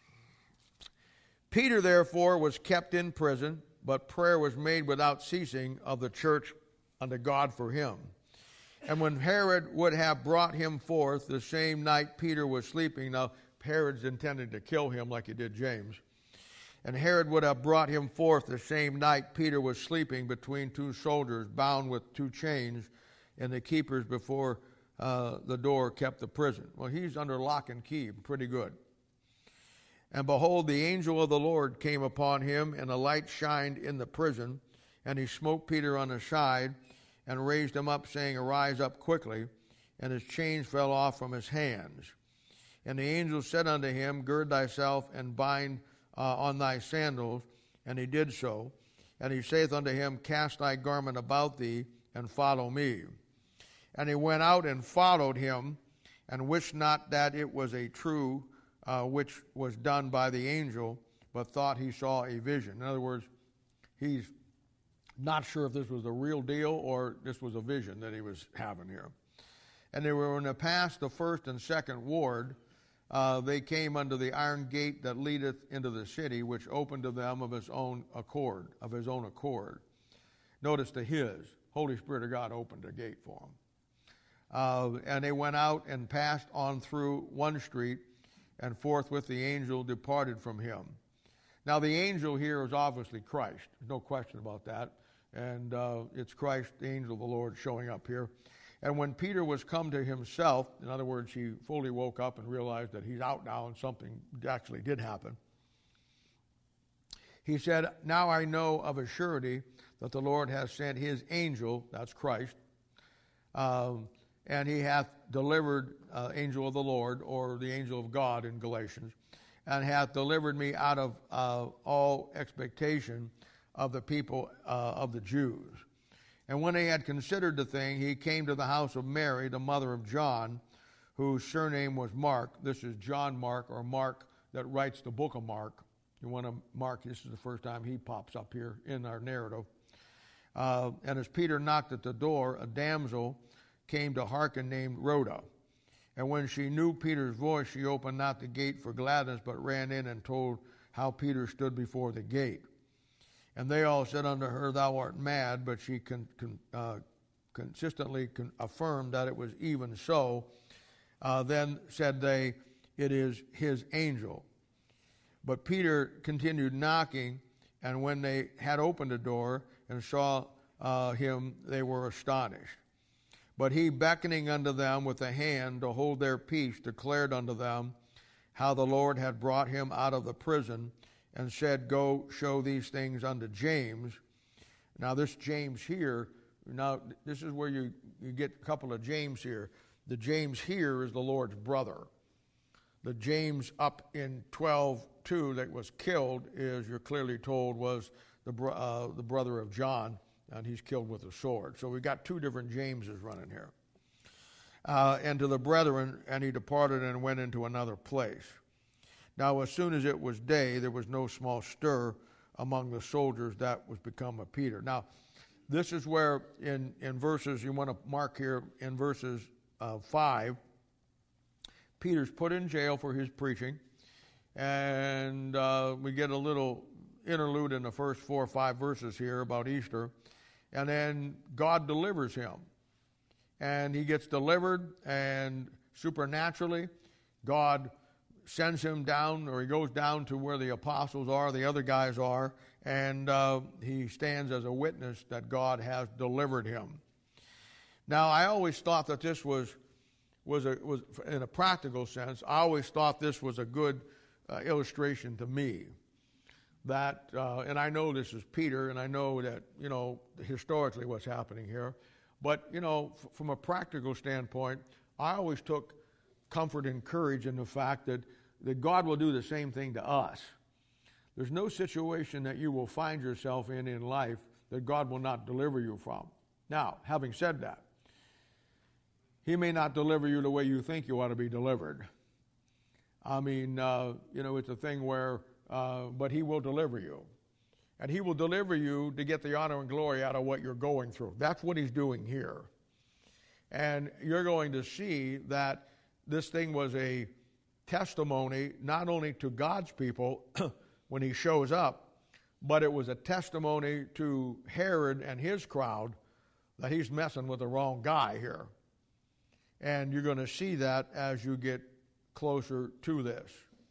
Peter, therefore, was kept in prison, but prayer was made without ceasing of the church unto God for him. And when Herod would have brought him forth, the same night Peter was sleeping. Now, Herod's intended to kill him like he did James. And Herod would have brought him forth the same night Peter was sleeping between two soldiers, bound with two chains, and the keepers before uh, the door kept the prison. Well, he's under lock and key, pretty good. And behold, the angel of the Lord came upon him, and a light shined in the prison, and he smote Peter on the side, and raised him up, saying, Arise up quickly. And his chains fell off from his hands. And the angel said unto him, Gird thyself, and bind uh, on thy sandals. And he did so. And he saith unto him, Cast thy garment about thee, and follow me. And he went out and followed him, and wished not that it was a true uh, which was done by the angel, but thought he saw a vision. In other words, he's not sure if this was the real deal or this was a vision that he was having here. And they were, when they passed the first and second ward, uh, they came unto the iron gate that leadeth into the city, which opened to them of his own accord, of his own accord. Notice the his. Holy Spirit of God opened the gate for them. Uh, and they went out and passed on through one street, and forthwith the angel departed from him. Now the angel here is obviously Christ. There's no question about that. And uh, it's Christ, the angel of the Lord, showing up here. And when Peter was come to himself, in other words, he fully woke up and realized that he's out now and something actually did happen. He said, now I know of a surety that the Lord has sent his angel, that's Christ, um, and he hath delivered, uh, angel of the Lord, or the angel of God in Galatians, and hath delivered me out of uh, all expectation of the people uh, of the Jews. And when they had considered the thing, he came to the house of Mary, the mother of John, whose surname was Mark. This is John Mark, or Mark that writes the book of Mark. You want to mark, this is the first time he pops up here in our narrative. Uh, and as Peter knocked at the door, a damsel came to hearken named Rhoda. And when she knew Peter's voice, she opened not the gate for gladness, but ran in and told how Peter stood before the gate. And they all said unto her, thou art mad, but she con, con, uh, consistently con- affirmed that it was even so. Uh, then said they, it is his angel. But Peter continued knocking, and when they had opened the door and saw uh, him, they were astonished. But he, beckoning unto them with a hand to hold their peace, declared unto them how the Lord had brought him out of the prison, and said, go show these things unto James. Now this James here, now this is where you, you get a couple of James here. The James here is the Lord's brother. The James up in twelve two that was killed is, you're clearly told, was the, uh, the brother of John, and he's killed with a sword. So we've got two different Jameses running here. Uh, and to the brethren, and he departed and went into another place. Now, as soon as it was day, there was no small stir among the soldiers that was become of Peter. Now, this is where in, in verses, you want to mark here, in verses uh, five, Peter's put in jail for his preaching, and uh, we get a little interlude in the first four or five verses here about Easter, and then God delivers him. And he gets delivered, and supernaturally, God sends him down, or he goes down to where the apostles are, the other guys are, and uh, he stands as a witness that God has delivered him. Now, I always thought that this was, was, a, was in a practical sense, I always thought this was a good uh, illustration to me. That, uh, and I know this is Peter, and I know that, you know, historically what's happening here, but, you know, f- from a practical standpoint, I always took comfort and courage in the fact that, that God will do the same thing to us. There's no situation that you will find yourself in in life that God will not deliver you from. Now, having said that, he may not deliver you the way you think you ought to be delivered. I mean, uh, you know, it's a thing where, uh, but he will deliver you. And he will deliver you to get the honor and glory out of what you're going through. That's what he's doing here. And you're going to see that this thing was a testimony not only to God's people when he shows up, but it was a testimony to Herod and his crowd that he's messing with the wrong guy here. And you're going to see that as you get closer to this.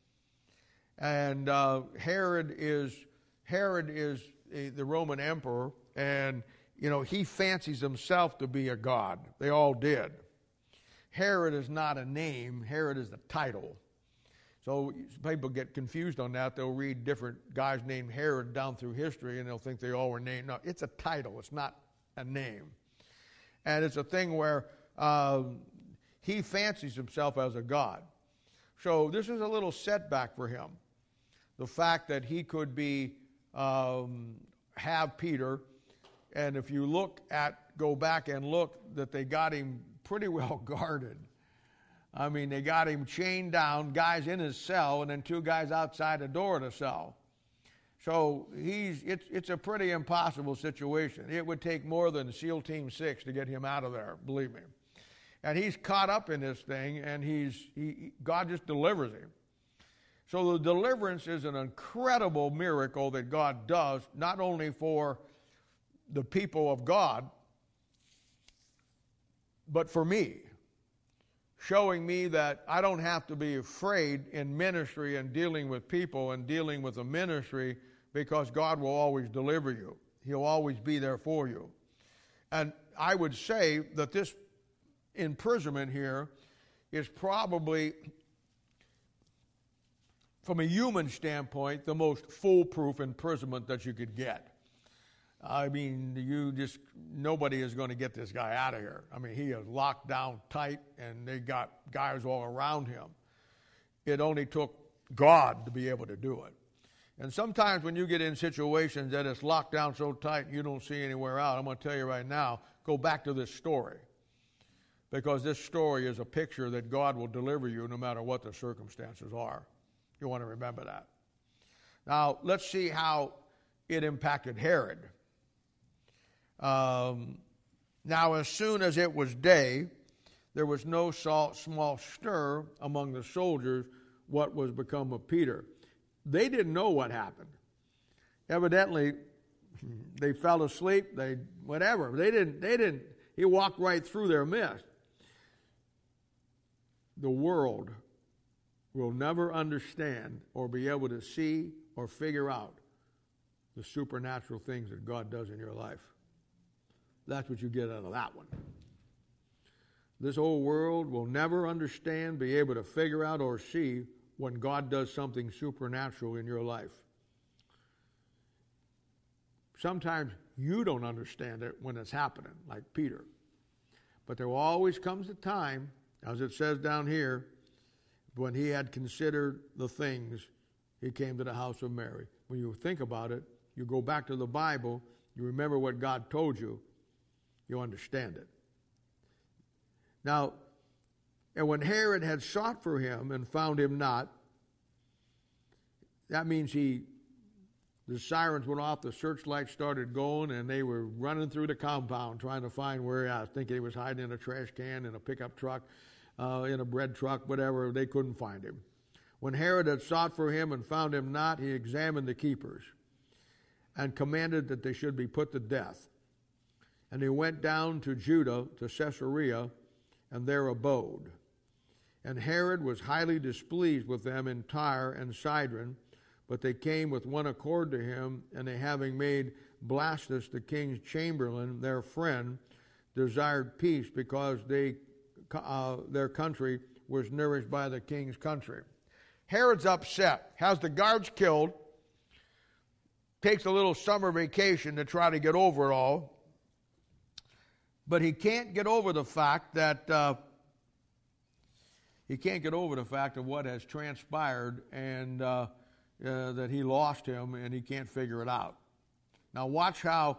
And uh, Herod is Herod is a, the Roman emperor, and you know he fancies himself to be a god. They all did. Herod is not a name. Herod is the title. So people get confused on that. They'll read different guys named Herod down through history, and they'll think they all were named. No, it's a title. It's not a name. And it's a thing where um, he fancies himself as a god. So this is a little setback for him. The fact that he could be, um, have Peter, and if you look at, go back and look, that they got him pretty well guarded. I mean, they got him chained down, guys in his cell, and then two guys outside the door of the cell. So he's it's it's a pretty impossible situation. It would take more than SEAL Team Six to get him out of there, believe me. And he's caught up in this thing, and he's he, God just delivers him. So the deliverance is an incredible miracle that God does, not only for the people of God, but for me, showing me that I don't have to be afraid in ministry and dealing with people and dealing with a ministry, because God will always deliver you. He'll always be there for you. And I would say that this imprisonment here is probably, from a human standpoint, the most foolproof imprisonment that you could get. I mean, you just, nobody is going to get this guy out of here. I mean, he is locked down tight, and they got guys all around him. It only took God to be able to do it. And sometimes when you get in situations that it's locked down so tight you don't see anywhere out, I'm going to tell you right now, go back to this story. Because this story is a picture that God will deliver you no matter what the circumstances are. You want to remember that. Now, let's see how it impacted Herod. Um, now, as soon as it was day, there was no small stir among the soldiers what was become of Peter. They didn't know what happened. Evidently, they fell asleep, they whatever. They didn't, they didn't, he walked right through their midst. The world will never understand or be able to see or figure out the supernatural things that God does in your life. That's what you get out of that one. This whole world will never understand, be able to figure out or see when God does something supernatural in your life. Sometimes you don't understand it when it's happening, like Peter. But there always comes a time, as it says down here, when he had considered the things, he came to the house of Mary. When you think about it, you go back to the Bible, you remember what God told you, you understand it. Now, and when Herod had sought for him and found him not, that means he, the sirens went off, the searchlights started going, and they were running through the compound trying to find where he was. I think he was hiding in a trash can, in a pickup truck, uh, in a bread truck, whatever. They couldn't find him. When Herod had sought for him and found him not, he examined the keepers and commanded that they should be put to death. And he went down to Judah, to Caesarea, and there abode. And Herod was highly displeased with them in Tyre and Sidon, but they came with one accord to him, and they, having made Blastus the king's chamberlain their friend, desired peace, because they, uh, their country was nourished by the king's country. Herod's upset, has the guards killed, takes a little summer vacation to try to get over it all, but he can't get over the fact that uh, he can't get over the fact of what has transpired, and uh, uh, that he lost him, and he can't figure it out. Now watch how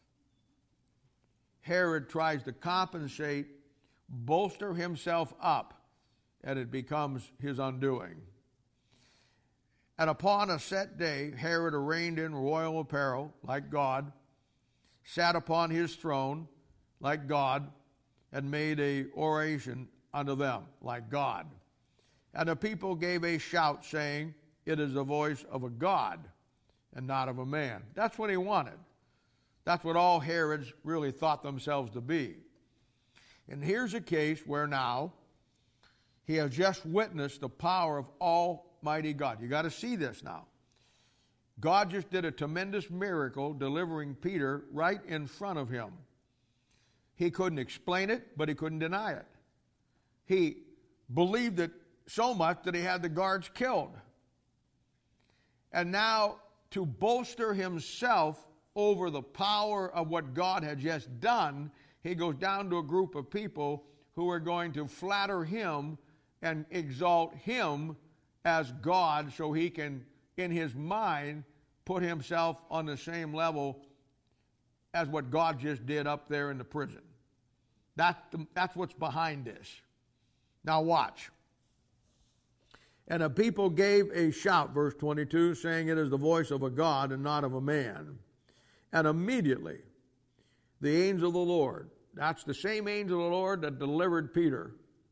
Herod tries to compensate, bolster himself up, and it becomes his undoing. And upon a set day, Herod, arrayed in royal apparel, like God, sat upon his throne, like God, and made a oration unto them, like God. And the people gave a shout, saying, it is the voice of a God, and not of a man. That's what he wanted. That's what all Herods really thought themselves to be. And here's a case where now he has just witnessed the power of Almighty God. You got to see this now. God just did a tremendous miracle, delivering Peter right in front of him. He couldn't explain it, but he couldn't deny it. He believed it so much that he had the guards killed. And now, to bolster himself over the power of what God had just done, he goes down to a group of people who are going to flatter him and exalt him as God, so he can, in his mind, put himself on the same level as what God just did up there in the prison. That, that's what's behind this. Now watch. And the people gave a shout, verse twenty-two, saying, it is the voice of a God and not of a man. And immediately the angel of the Lord, that's the same angel of the Lord that delivered Peter.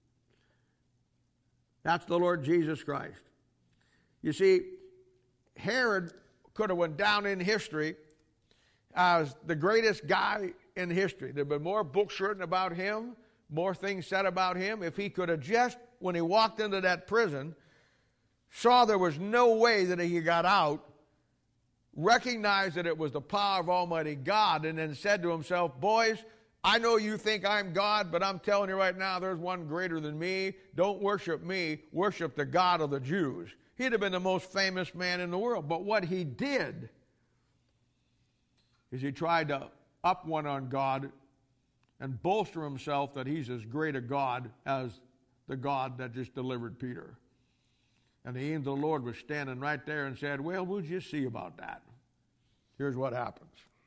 That's the Lord Jesus Christ. You see, Herod could have went down in history as the greatest guy in history. There have been more books written about him, more things said about him. If he could have just, when he walked into that prison, saw there was no way that he got out, recognized that it was the power of Almighty God, and then said to himself, boys, I know you think I'm God, but I'm telling you right now, there's one greater than me. Don't worship me, worship the God of the Jews. He'd have been the most famous man in the world. But what he did is he tried to up one on God and bolster himself that he's as great a God as the God that just delivered Peter. And the angel of the Lord was standing right there and said, well, we'll just see about that. Here's what happens.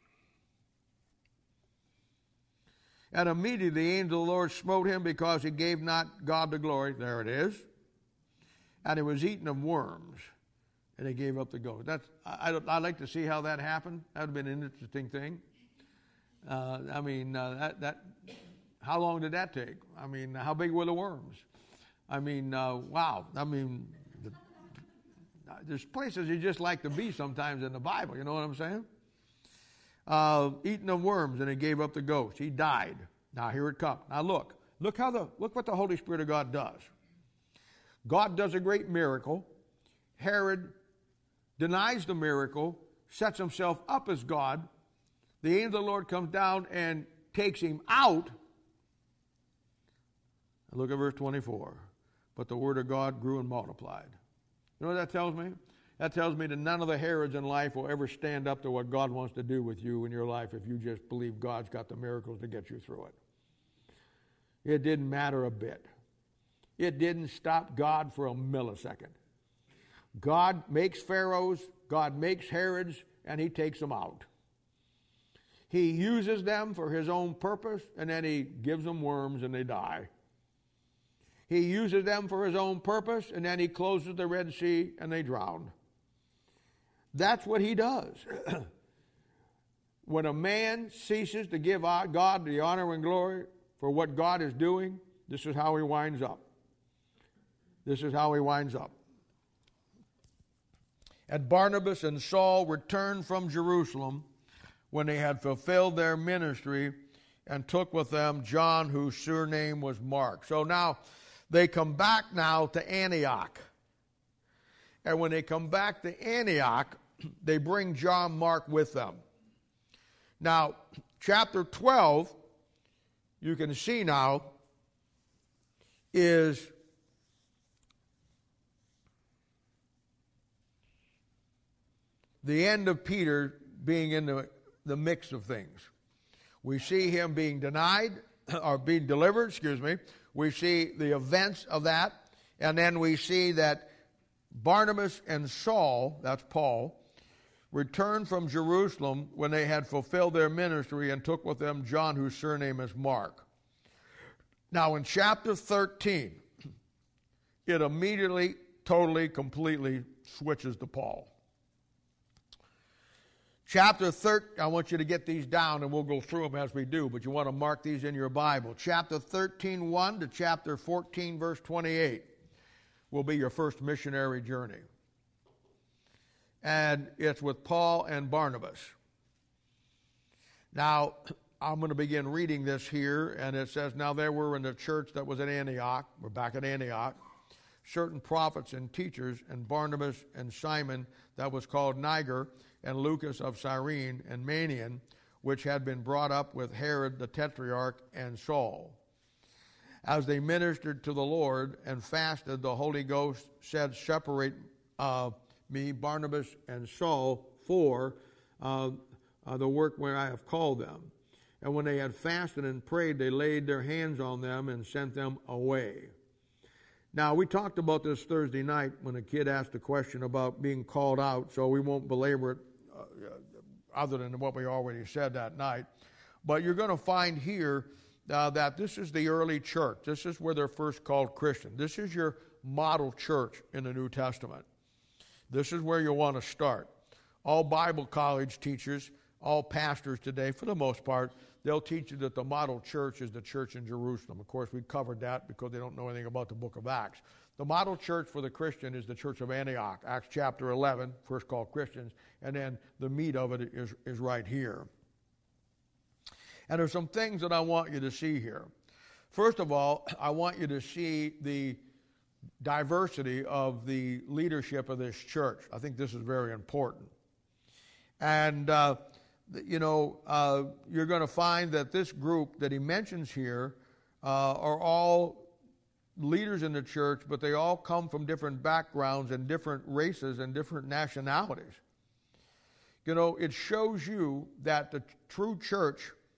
And immediately the angel of the Lord smote him because he gave not God the glory. There it is. And he was eaten of worms. And he gave up the ghost. That's, I, I'd like to see how that happened. That would have been an interesting thing. Uh, I mean, uh, that, that, how long did that take? I mean, how big were the worms? I mean, uh, wow. I mean, the, there's places you just like to be sometimes in the Bible. You know what I'm saying? Uh, eaten of worms, and he gave up the ghost. He died. Now here it comes. Now look, look how the look what the Holy Spirit of God does. God does a great miracle. Herod denies the miracle, sets himself up as God. The angel of the Lord comes down and takes him out. Look at verse twenty-four. But the word of God grew and multiplied. You know what that tells me? That tells me that none of the Herods in life will ever stand up to what God wants to do with you in your life if you just believe God's got the miracles to get you through it. It didn't matter a bit. It didn't stop God for a millisecond. God makes Pharaohs, God makes Herods, and he takes them out. He uses them for his own purpose, and then he gives them worms and they die. He uses them for his own purpose, and then he closes the Red Sea and they drown. That's what he does. When a man ceases to give God the honor and glory for what God is doing, this is how he winds up. This is how he winds up. And Barnabas and Saul returned from Jerusalem when they had fulfilled their ministry and took with them John, whose surname was Mark. So now they come back now to Antioch. And when they come back to Antioch, they bring John Mark with them. Now, chapter twelve, you can see now, is the end of Peter being in the, the mix of things. We see him being denied, or being delivered, excuse me. We see the events of that, and then we see that Barnabas and Saul, that's Paul, returned from Jerusalem when they had fulfilled their ministry and took with them John, whose surname is Mark. Now in chapter thirteen, it immediately, totally, completely switches to Paul. Chapter thirteen, I want you to get these down and we'll go through them as we do, but you want to mark these in your Bible. Chapter thirteen, one to chapter fourteen, verse twenty-eight will be your first missionary journey. And it's with Paul and Barnabas. Now, I'm going to begin reading this here, and it says, now there were in the church that was at Antioch, we're back at Antioch, certain prophets and teachers, and Barnabas and Simon that was called Niger, and Lucas of Cyrene, and Manaen, which had been brought up with Herod the Tetrarch and Saul. As they ministered to the Lord and fasted, the Holy Ghost said, separate uh, me, Barnabas and Saul, for uh, uh, the work where I have called them. And when they had fasted and prayed, they laid their hands on them and sent them away. Now, we talked about this Thursday night when a kid asked a question about being called out, so we won't belabor it uh, other than what we already said that night. But you're going to find here uh, that this is the early church. This is where they're first called Christian. This is your model church in the New Testament. This is where you want to start. All Bible college teachers, all pastors today, for the most part, they'll teach you that the model church is the church in Jerusalem. Of course, we covered that because they don't know anything about the book of Acts. The model church for the Christian is the church of Antioch, Acts chapter eleven, first called Christians, and then the meat of it is, is right here. And there's some things that I want you to see here. First of all, I want you to see the diversity of the leadership of this church. I think this is very important. And, uh, you know, uh, you're going to find that this group that he mentions here uh, are all leaders in the church, but they all come from different backgrounds and different races and different nationalities. You know, it shows you that the true church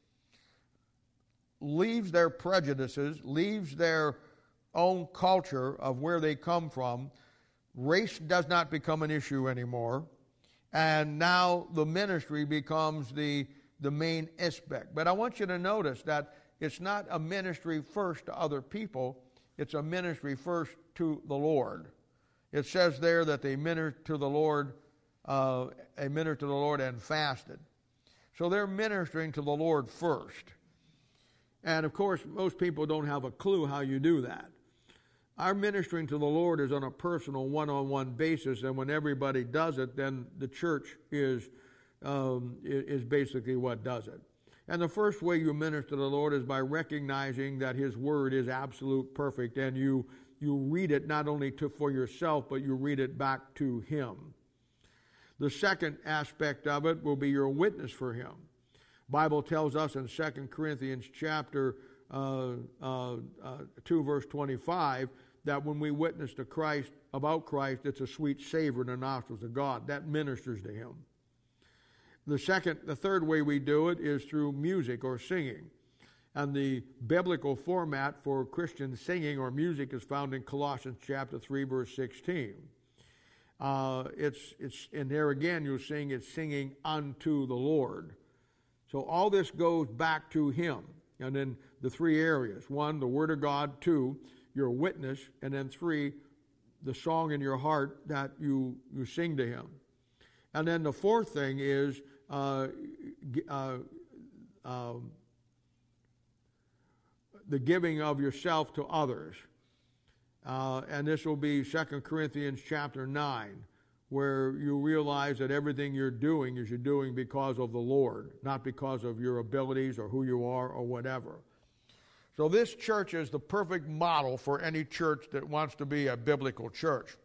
leaves their prejudices, leaves their own culture of where they come from. Race does not become an issue anymore. And now the ministry becomes the, the main aspect. But I want you to notice that it's not a ministry first to other people. It's a ministry first to the Lord. It says there that they ministered to the Lord, uh, they ministered to the Lord and fasted. So they're ministering to the Lord first. And of course, most people don't have a clue how you do that. Our ministering to the Lord is on a personal, one-on-one basis, and when everybody does it, then the church is um, is basically what does it. And the first way you minister to the Lord is by recognizing that His Word is absolute, perfect, and you you read it not only to, for yourself, but you read it back to Him. The second aspect of it will be your witness for Him. The Bible tells us in Second Corinthians chapter uh, uh, uh, two, verse twenty-five, that when we witness to Christ, about Christ, it's a sweet savor in the nostrils of God. That ministers to Him. The second, the third way we do it is through music or singing. And the biblical format for Christian singing or music is found in Colossians chapter three, verse sixteen. Uh, it's, it's, and there again you'll sing, it's singing unto the Lord. So all this goes back to Him. And then the three areas. One, the Word of God. Two, your witness. And then three, the song in your heart that you, you sing to Him. And then the fourth thing is uh, uh, uh, the giving of yourself to others. Uh, and this will be Second Corinthians chapter nine, where you realize that everything you're doing is you're doing because of the Lord, not because of your abilities or who you are or whatever. So this church is the perfect model for any church that wants to be a biblical church.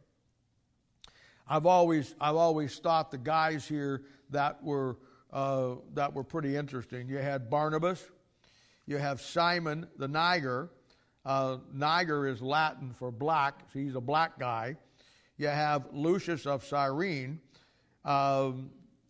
I've always I've always thought the guys here that were uh, that were pretty interesting. You had Barnabas, you have Simon the Niger. Uh, Niger is Latin for black, so he's a black guy. You have Lucius of Cyrene, um,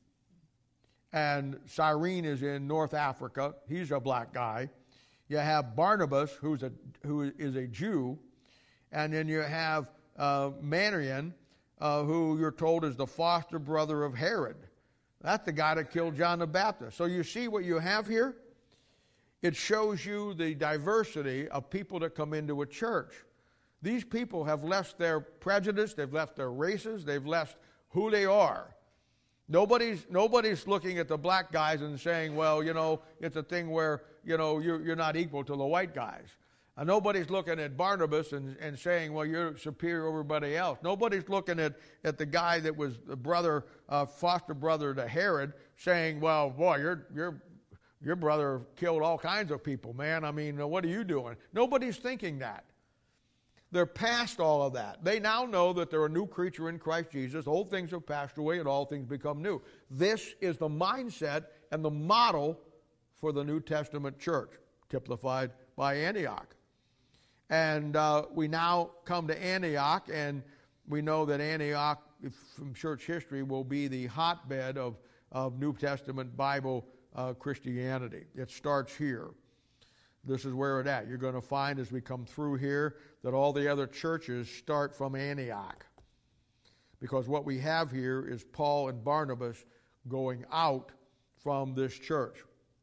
and Cyrene is in North Africa. He's a black guy. You have Barnabas, who's a who is a Jew, and then you have uh, Manaen, uh, who you're told is the foster brother of Herod. That's the guy that killed John the Baptist. So you see what you have here? It shows you the diversity of people that come into a church. These people have left their prejudice, they've left their races, they've left who they are. Nobody's nobody's looking at the black guys and saying, well, you know, it's a thing where, you know, you're, you're not equal to the white guys. And nobody's looking at Barnabas and, and saying, well, you're superior to everybody else. Nobody's looking at, at the guy that was the brother, uh, foster brother to Herod, saying, well, boy, you're you're your brother killed all kinds of people, man. I mean, what are you doing? Nobody's thinking that. They're past all of that. They now know that they're a new creature in Christ Jesus. Old things have passed away and all things become new. This is the mindset and the model for the New Testament church, typified by Antioch. And uh, we now come to Antioch, and we know that Antioch, from church history, will be the hotbed of, of New Testament Bible uh, Christianity. It starts here. This is where it's at. You're going to find as we come through here that all the other churches start from Antioch. Because what we have here is Paul and Barnabas going out from this church.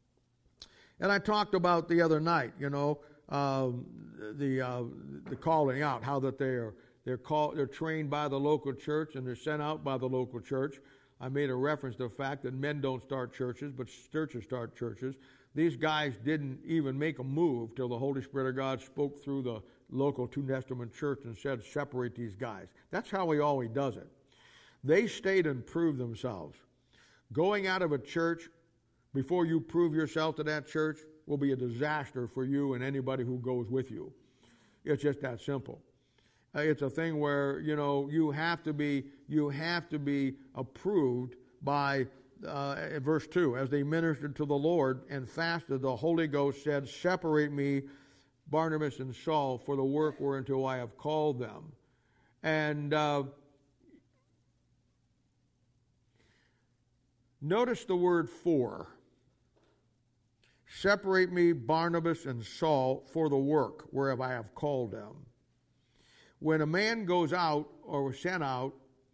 And I talked about the other night, you know, um, the uh, the calling out, how that they are They're called, they're trained by the local church, and they're sent out by the local church. I made a reference to the fact that men don't start churches, but churches start churches. These guys didn't even make a move till the Holy Spirit of God spoke through the local Two Testament church and said, separate these guys. That's how he always does it. They stayed and proved themselves. Going out of a church before you prove yourself to that church will be a disaster for you and anybody who goes with you. It's just that simple. Uh, it's a thing where, you know, you have to be, you have to be approved by, uh, verse two, as they ministered to the Lord and fasted, the Holy Ghost said, separate me, Barnabas and Saul, for the work whereunto I have called them. And uh, notice the word for. Separate me, Barnabas and Saul, for the work whereof I have called them. When a man goes out or was sent out,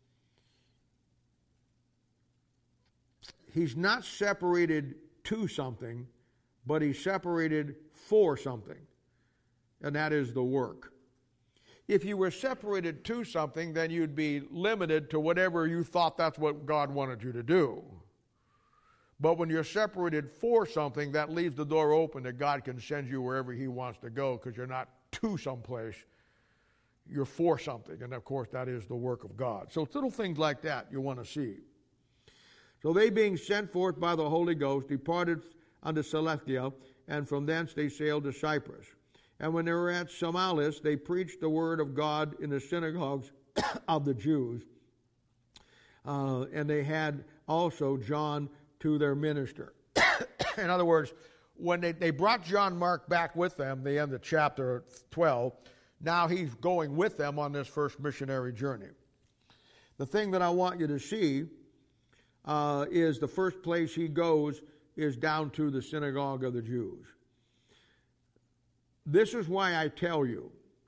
he's not separated to something, but he's separated for something, and that is the work. If you were separated to something, then you'd be limited to whatever you thought that's what God wanted you to do. But when you're separated for something, that leaves the door open that God can send you wherever he wants to go, because you're not to someplace. You're for something, and of course that is the work of God. So it's little things like that you want to see. So they, being sent forth by the Holy Ghost, departed unto Seleucia, and from thence they sailed to Cyprus. And when they were at Samalis, they preached the word of God in the synagogues of the Jews. Uh, and they had also John to their minister. In other words, when they, they brought John Mark back with them, the end of chapter twelve, now he's going with them on this first missionary journey. The thing that I want you to see uh, is the first place he goes is down to the synagogue of the Jews. This is why I tell you,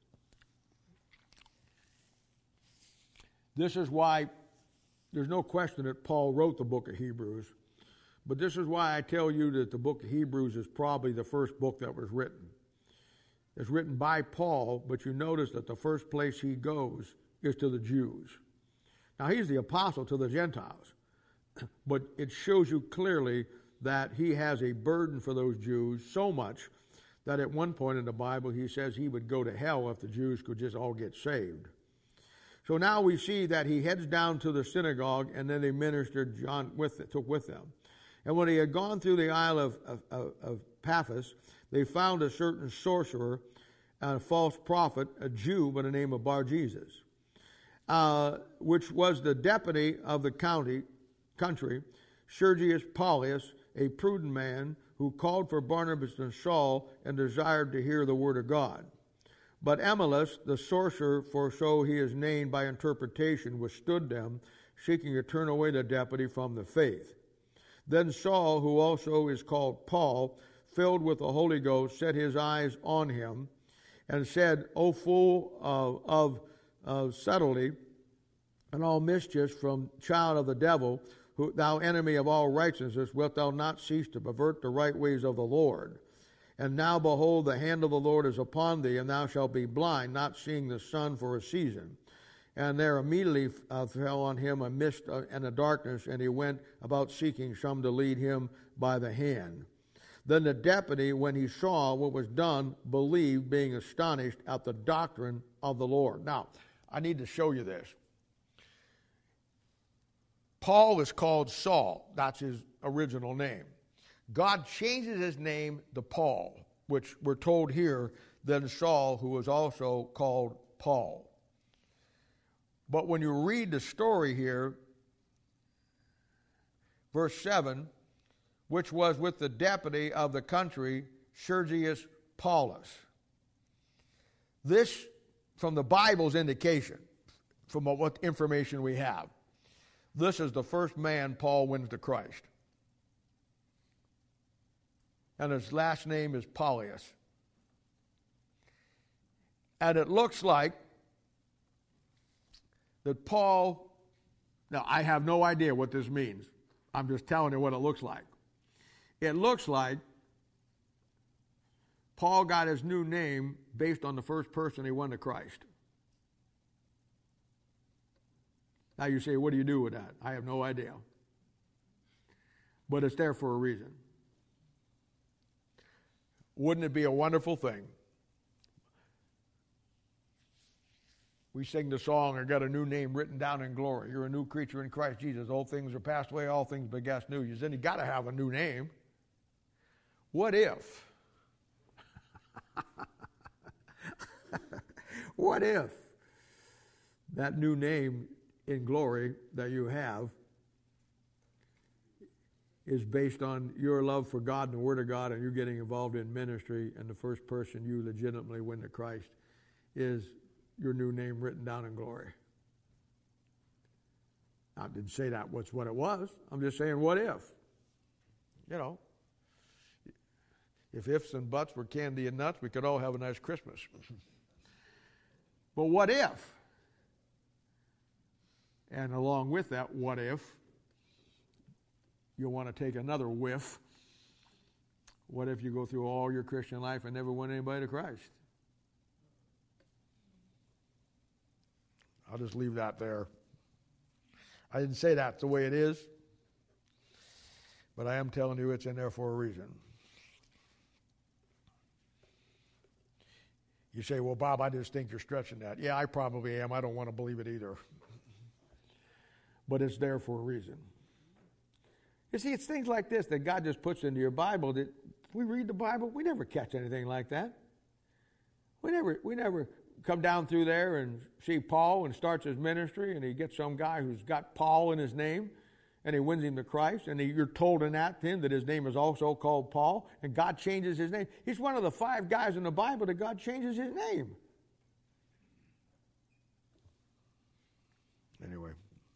this is why there's no question that Paul wrote the book of Hebrews, but this is why I tell you that the book of Hebrews is probably the first book that was written. It's written by Paul, but you notice that the first place he goes is to the Jews. Now, he's the apostle to the Gentiles, but it shows you clearly that he has a burden for those Jews so much that at one point in the Bible he says he would go to hell if the Jews could just all get saved. So now we see that he heads down to the synagogue, and then they ministered John with took with them. And when he had gone through the isle of, of, of, of Paphos, they found a certain sorcerer, a false prophet, a Jew by the name of Bar-Jesus, uh, which was the deputy of the county, country, Sergius Paulus, a prudent man, who called for Barnabas and Saul and desired to hear the word of God. But Emilus, the sorcerer, for so he is named by interpretation, withstood them, seeking to turn away the deputy from the faith. Then Saul, who also is called Paul, filled with the Holy Ghost, set his eyes on him, and said, O full uh, of uh, subtlety and all mischief from child of the devil, who, thou enemy of all righteousness, wilt thou not cease to pervert the right ways of the Lord? And now, behold, the hand of the Lord is upon thee, and thou shalt be blind, not seeing the sun for a season. And there immediately uh, fell on him a mist and a darkness, and he went about seeking some to lead him by the hand. Then the deputy, when he saw what was done, believed, being astonished at the doctrine of the Lord. Now, I need to show you this. Paul is called Saul. That's his original name. God changes his name to Paul, which we're told here, then Saul, who was also called Paul. But when you read the story here, verse seven, which was with the deputy of the country, Sergius Paulus. This, from the Bible's indication, from what information we have, this is the first man Paul wins to Christ. And his last name is Paulus. And it looks like that Paul, now I have no idea what this means. I'm just telling you what it looks like. It looks like Paul got his new name based on the first person he won to Christ. Now you say, what do you do with that? I have no idea. But it's there for a reason. Wouldn't it be a wonderful thing? We sing the song, I got a new name written down in glory. You're a new creature in Christ Jesus. Old things are passed away, all things began new. You said you got to have a new name. What if? What if that new name in glory that you have is based on your love for God and the Word of God, and you're getting involved in ministry, and the first person you legitimately win to Christ is your new name written down in glory? I didn't say that was what it was. I'm just saying, what if? You know, if ifs and buts were candy and nuts, we could all have a nice Christmas. But what if? And along with that, what if you want to take another whiff? What if you go through all your Christian life and never win anybody to Christ? I'll just leave that there. I didn't say that's the way it is, but I am telling you it's in there for a reason. You say, well, Bob, I just think you're stretching that. Yeah, I probably am. I don't want to believe it either. But it's there for a reason. You see, it's things like this that God just puts into your Bible that if we read the Bible, we never catch anything like that. We never, we never come down through there and see Paul and starts his ministry, and he gets some guy who's got Paul in his name, and he wins him to Christ, and he, you're told in that him that his name is also called Paul, and God changes his name. He's one of the five guys in the Bible that God changes his name. Anyway.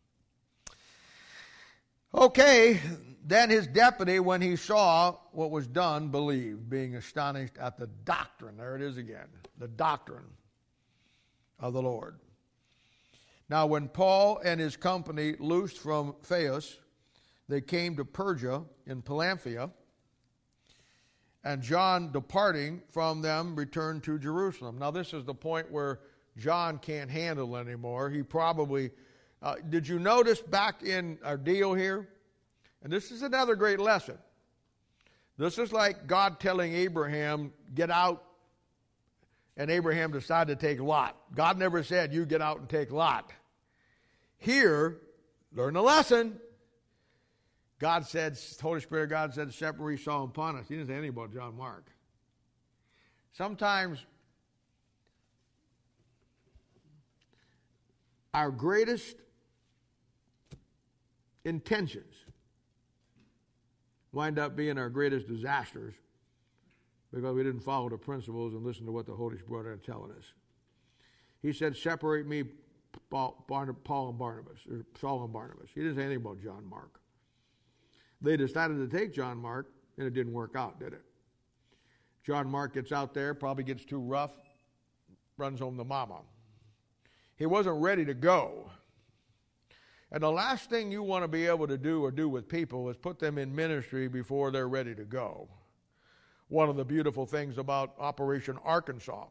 Okay, then his deputy, when he saw what was done, believed, being astonished at the doctrine. There it is again, the doctrine of the Lord. Now when Paul and his company loosed from Phaeus, they came to Perga in Pamphylia, and John, departing from them, returned to Jerusalem. Now this is the point where John can't handle anymore. He probably, uh, did you notice back in our deal here? And this is another great lesson. This is like God telling Abraham, get out, and Abraham decided to take Lot. God never said, you get out and take Lot. Here, learn the lesson. God said, the Holy Spirit of God said, separate Saul and Pontus. He didn't say anything about John Mark. Sometimes our greatest intentions wind up being our greatest disasters because we didn't follow the principles and listen to what the Holy Spirit are telling us. He said, separate me, Paul, Paul and Barnabas, or Saul and Barnabas. He didn't say anything about John Mark. They decided to take John Mark, and it didn't work out, did it? John Mark gets out there, probably gets too rough, runs home to mama. He wasn't ready to go. And the last thing you want to be able to do or do with people is put them in ministry before they're ready to go. One of the beautiful things about Operation Arkansas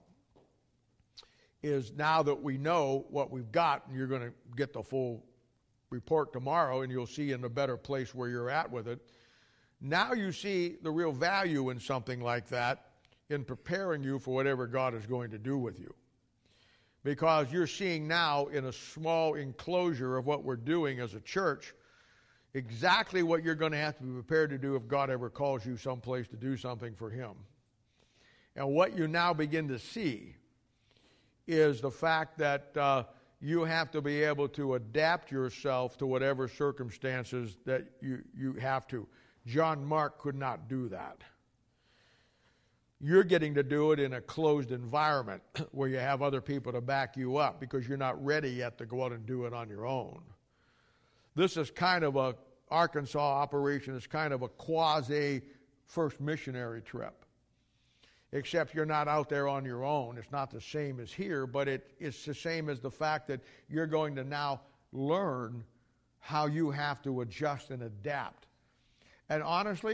is now that we know what we've got, and you're going to get the full report tomorrow, and you'll see in a better place where you're at with it. Now you see the real value in something like that in preparing you for whatever God is going to do with you. Because you're seeing now in a small enclosure of what we're doing as a church exactly what you're going to have to be prepared to do if God ever calls you someplace to do something for Him. And what you now begin to see is the fact that uh, you have to be able to adapt yourself to whatever circumstances that you, you have to. John Mark could not do that. You're getting to do it in a closed environment where you have other people to back you up because you're not ready yet to go out and do it on your own. This is kind of a Arkansas operation. It's kind of a quasi first missionary trip. Except you're not out there on your own. It's not the same as here, but it, it's the same as the fact that you're going to now learn how you have to adjust and adapt. And honestly,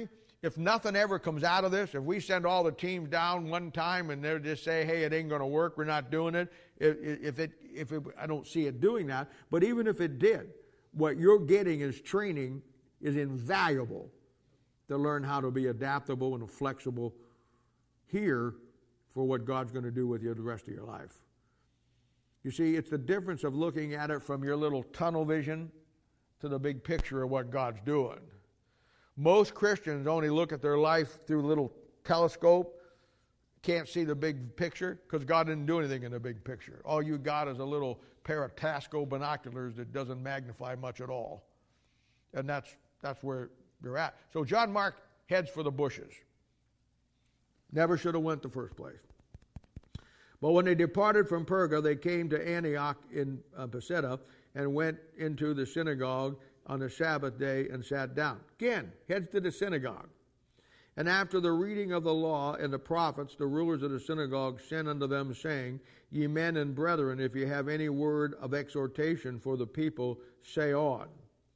if nothing ever comes out of this, if we send all the teams down one time and they just say, hey, it ain't going to work, we're not doing it, if, if it, if it, I don't see it doing that, but even if it did, what you're getting is training is invaluable to learn how to be adaptable and flexible here for what God's going to do with you the rest of your life. You see, it's the difference of looking at it from your little tunnel vision to the big picture of what God's doing. Most Christians only look at their life through a little telescope, can't see the big picture, because God didn't do anything in the big picture. All you got is a little pair of Tasco binoculars that doesn't magnify much at all. And that's that's where you're at. So John Mark heads for the bushes. Never should have went the first place. But when they departed from Perga, they came to Antioch in uh, Pisidia and went into the synagogue on the Sabbath day and sat down. Again, heads to the synagogue. And after the reading of the law and the prophets, the rulers of the synagogue sent unto them, saying, Ye men and brethren, if ye have any word of exhortation for the people, say on.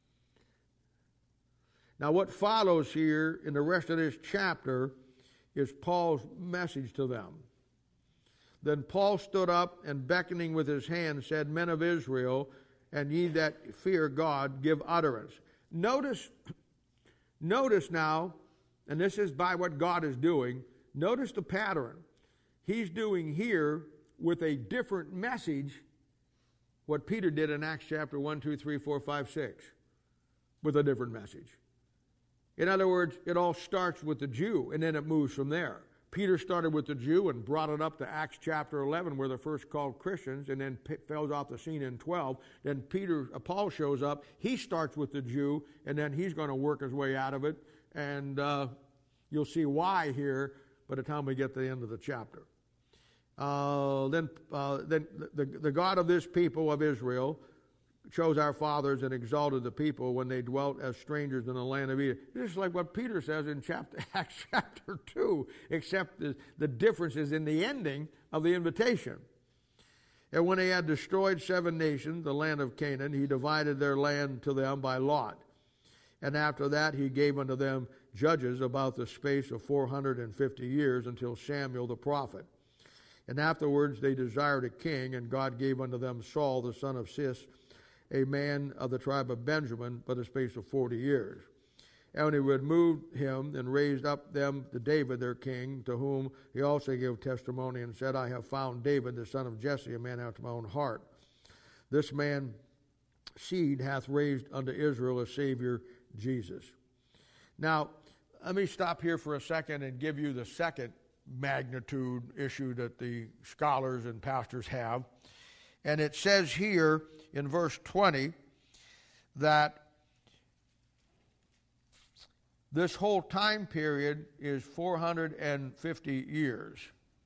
Now what follows here in the rest of this chapter is Paul's message to them. Then Paul stood up and beckoning with his hand said, Men of Israel, and ye that fear God, give utterance. Notice, notice now, and this is by what God is doing, notice the pattern. He's doing here with a different message what Peter did in Acts chapter one, two, three, four, five, six, with a different message. In other words, it all starts with the Jew, and then it moves from there. Peter started with the Jew and brought it up to Acts chapter eleven, where they're first called Christians, and then falls off the scene in twelve. Then Peter, uh, Paul shows up. He starts with the Jew, and then he's going to work his way out of it. And uh, you'll see why here by the time we get to the end of the chapter. Uh, then uh, then the, the God of this people of Israel chose our fathers and exalted the people when they dwelt as strangers in the land of Eden. This is like what Peter says in chapter, Acts chapter two, except the, the difference is in the ending of the invitation. And when he had destroyed seven nations, the land of Canaan, he divided their land to them by lot. And after that he gave unto them judges about the space of four hundred fifty years until Samuel the prophet. And afterwards they desired a king, and God gave unto them Saul the son of Cis, a man of the tribe of Benjamin, by the space of forty years. And when he had moved him and raised up them to David their king, to whom he also gave testimony and said, I have found David the son of Jesse, a man after my own heart. This man seed hath raised unto Israel a Savior, Jesus. Now, let me stop here for a second and give you the second magnitude issue that the scholars and pastors have. And it says here in verse twenty that this whole time period is four hundred fifty years.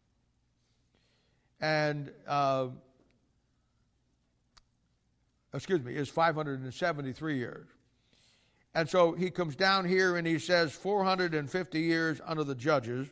And, uh, excuse me, is five hundred seventy-three years. And so he comes down here and he says four hundred fifty years under the judges,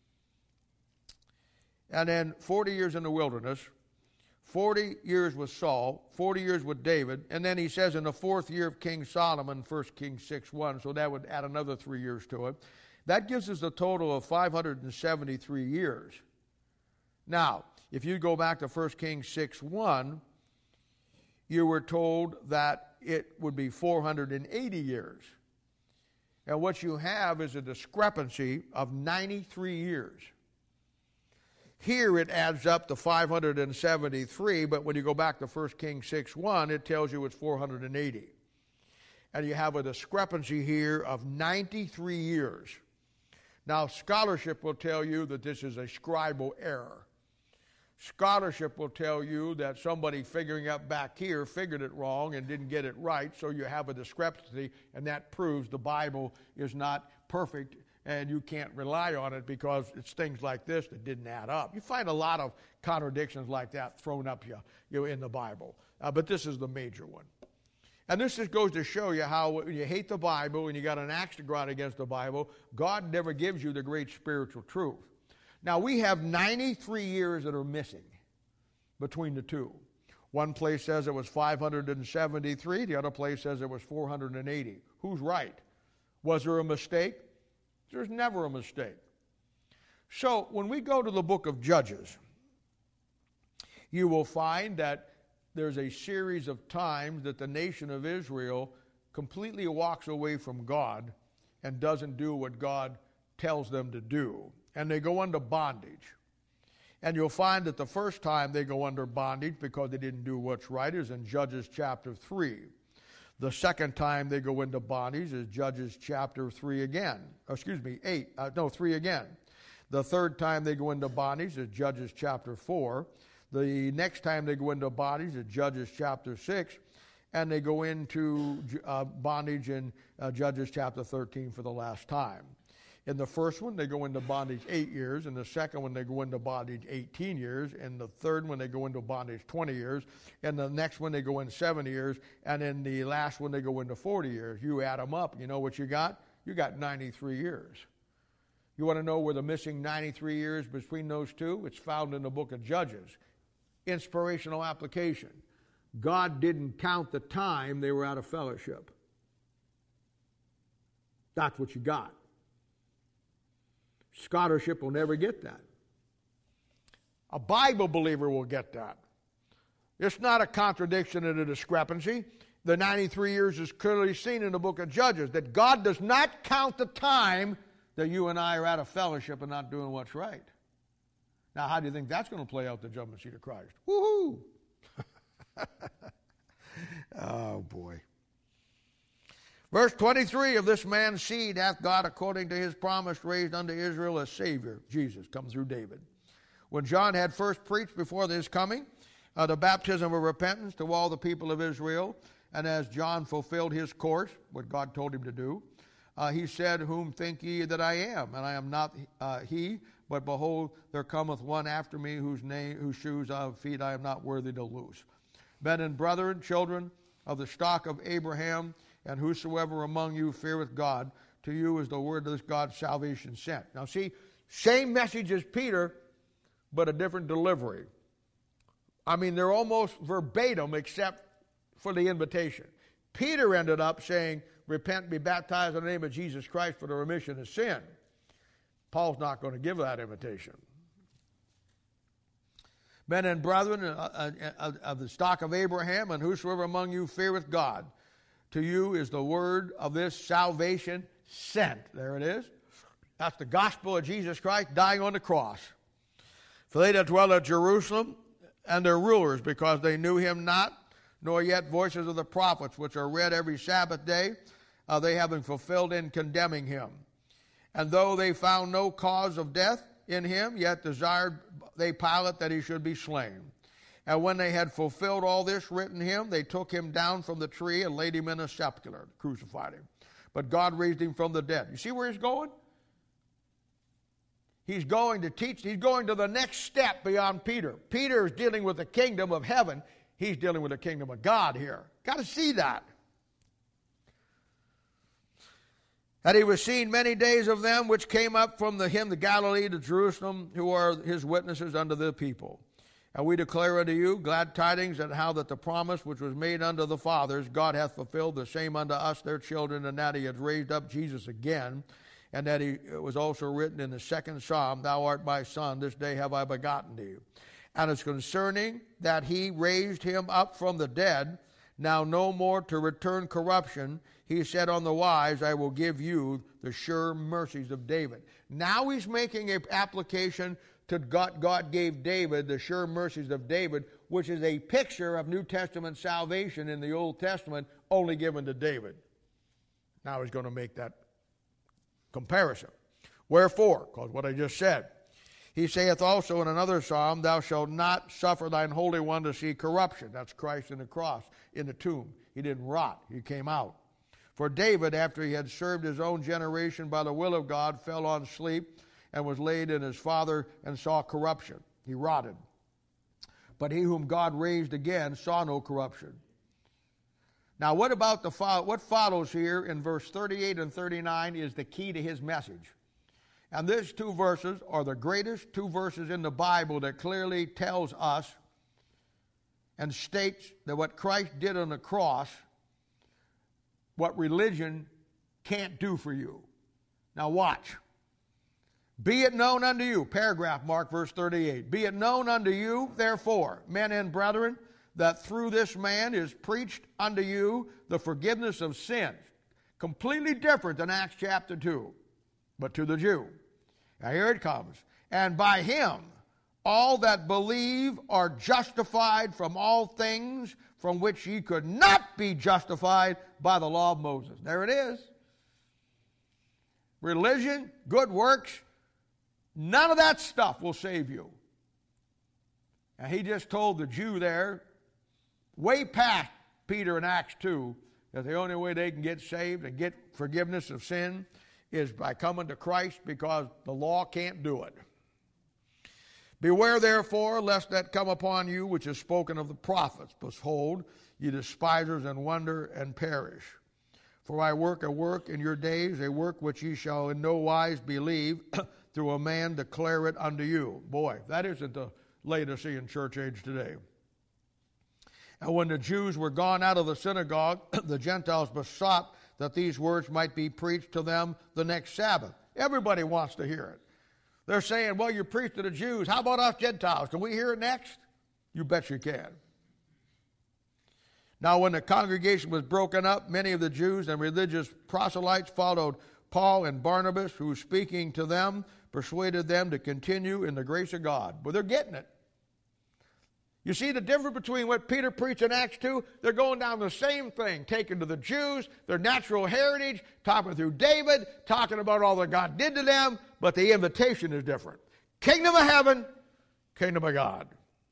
and then forty years in the wilderness, forty years with Saul, forty years with David, and then he says in the fourth year of King Solomon, First Kings six one, so that would add another three years to it. That gives us a total of five hundred seventy-three years. Now, if you go back to First Kings six one, you were told that it would be four hundred eighty years. And what you have is a discrepancy of ninety-three years. Here it adds up to five hundred seventy-three, but when you go back to First Kings six one, it tells you it's four hundred eighty. And you have a discrepancy here of ninety-three years. Now, scholarship will tell you that this is a scribal error. Scholarship will tell you that somebody figuring out back here figured it wrong and didn't get it right, so you have a discrepancy, and that proves the Bible is not perfect and you can't rely on it because it's things like this that didn't add up. You find a lot of contradictions like that thrown up you, you know, in the Bible, uh, but this is the major one. And this just goes to show you how when you hate the Bible and you got an axe to grind against the Bible, God never gives you the great spiritual truth. Now, we have ninety-three years that are missing between the two. One place says it was five hundred seventy-three. The other place says it was four hundred eighty. Who's right? Was there a mistake? There's never a mistake. So when we go to the book of Judges, you will find that there's a series of times that the nation of Israel completely walks away from God and doesn't do what God tells them to do. And they go under bondage. And you'll find that the first time they go under bondage because they didn't do what's right is in Judges chapter three. The second time they go into bondage is Judges chapter three again. Oh, excuse me, eight. Uh, no, three again. The third time they go into bondage is Judges chapter four. The next time they go into bondage is Judges chapter six. And they go into uh, bondage in uh, Judges chapter thirteen for the last time. In the first one, they go into bondage eight years. In the second one, they go into bondage eighteen years. In the third one, they go into bondage twenty years. In the next one, they go in seventy years. And in the last one, they go into forty years. You add them up, you know what you got? You got ninety-three years. You want to know where the missing ninety-three years between those two? It's found in the book of Judges. Inspirational application. God didn't count the time they were out of fellowship. That's what you got. Scholarship will never get that. A Bible believer will get that. It's not a contradiction and a discrepancy. The ninety-three years is clearly seen in the book of Judges, that God does not count the time that you and I are out of fellowship and not doing what's right. Now, how do you think that's going to play out the judgment seat of Christ? Woohoo! Oh, boy. Verse twenty-three, of this man's seed hath God, according to his promise, raised unto Israel a Savior, Jesus, come through David. When John had first preached before his coming, uh, the baptism of repentance to all the people of Israel, and as John fulfilled his course, what God told him to do, uh, he said, Whom think ye that I am? And I am not uh, he, but behold, there cometh one after me, whose name, whose shoes of feet I am not worthy to loose. Men and brethren, children of the stock of Abraham, and whosoever among you feareth God, to you is the word of this God's salvation sent. Now see, same message as Peter, but a different delivery. I mean, they're almost verbatim except for the invitation. Peter ended up saying, repent and be baptized in the name of Jesus Christ for the remission of sin. Paul's not going to give that invitation. Men and brethren uh, uh, of the stock of Abraham, and whosoever among you feareth God, to you is the word of this salvation sent. There it is. That's the gospel of Jesus Christ dying on the cross. For they that dwell at Jerusalem and their rulers, because they knew him not, nor yet voices of the prophets, which are read every Sabbath day, uh, they having fulfilled in condemning him. And though they found no cause of death in him, yet desired they Pilate that he should be slain. And when they had fulfilled all this written him, they took him down from the tree and laid him in a sepulchre, crucified him. But God raised him from the dead. You see where he's going? He's going to teach, he's going to the next step beyond Peter. Peter is dealing with the kingdom of heaven. He's dealing with the kingdom of God here. Got to see that. And he was seen many days of them which came up from the him to Galilee to Jerusalem, who are his witnesses unto the people. And we declare unto you glad tidings, and how that the promise which was made unto the fathers, God hath fulfilled the same unto us their children, and that he hath raised up Jesus again, and that he, it was also written in the second psalm, Thou art my son, this day have I begotten thee. And it's concerning that he raised him up from the dead, now no more to return corruption. He said on the wise, I will give you the sure mercies of David. Now he's making an application to God. God gave David the sure mercies of David, which is a picture of New Testament salvation in the Old Testament, only given to David. Now he's going to make that comparison. Wherefore, because what I just said, he saith also in another psalm, Thou shalt not suffer thine Holy One to see corruption. That's Christ in the cross, in the tomb. He didn't rot. He came out. For David, after he had served his own generation by the will of God, fell on sleep and was laid in his father and saw corruption. He rotted. But he whom God raised again saw no corruption. Now what about the what follows here in verse thirty-eight and thirty-nine is the key to his message. And these two verses are the greatest two verses in the Bible that clearly tells us and states that what Christ did on the cross, what religion can't do for you. Now watch. Be it known unto you, paragraph mark, verse thirty-eight. Be it known unto you, therefore, men and brethren, that through this man is preached unto you the forgiveness of sins. Completely different than Acts chapter two, but to the Jew. Now here it comes. And by him all that believe are justified from all things from which ye could not be justified by the law of Moses. There it is. Religion, good works, none of that stuff will save you. And he just told the Jew there, way past Peter in Acts two, that the only way they can get saved and get forgiveness of sin is by coming to Christ, because the law can't do it. Beware therefore lest that come upon you which is spoken of the prophets. Behold, ye despisers, and wonder and perish. For I work a work in your days, a work which ye shall in no wise believe, through a man declare it unto you. Boy, that isn't the Laodicean church age today. And when the Jews were gone out of the synagogue, the Gentiles besought that these words might be preached to them the next Sabbath. Everybody wants to hear it. They're saying, well, you preach to the Jews. How about us Gentiles? Can we hear it next? You bet you can. Now, when the congregation was broken up, many of the Jews and religious proselytes followed Paul and Barnabas, who, speaking to them, persuaded them to continue in the grace of God. But they're getting it. You see the difference between what Peter preached in Acts two? They're going down the same thing, taking to the Jews, their natural heritage, talking through David, talking about all that God did to them, but the invitation is different. Kingdom of heaven, kingdom of God.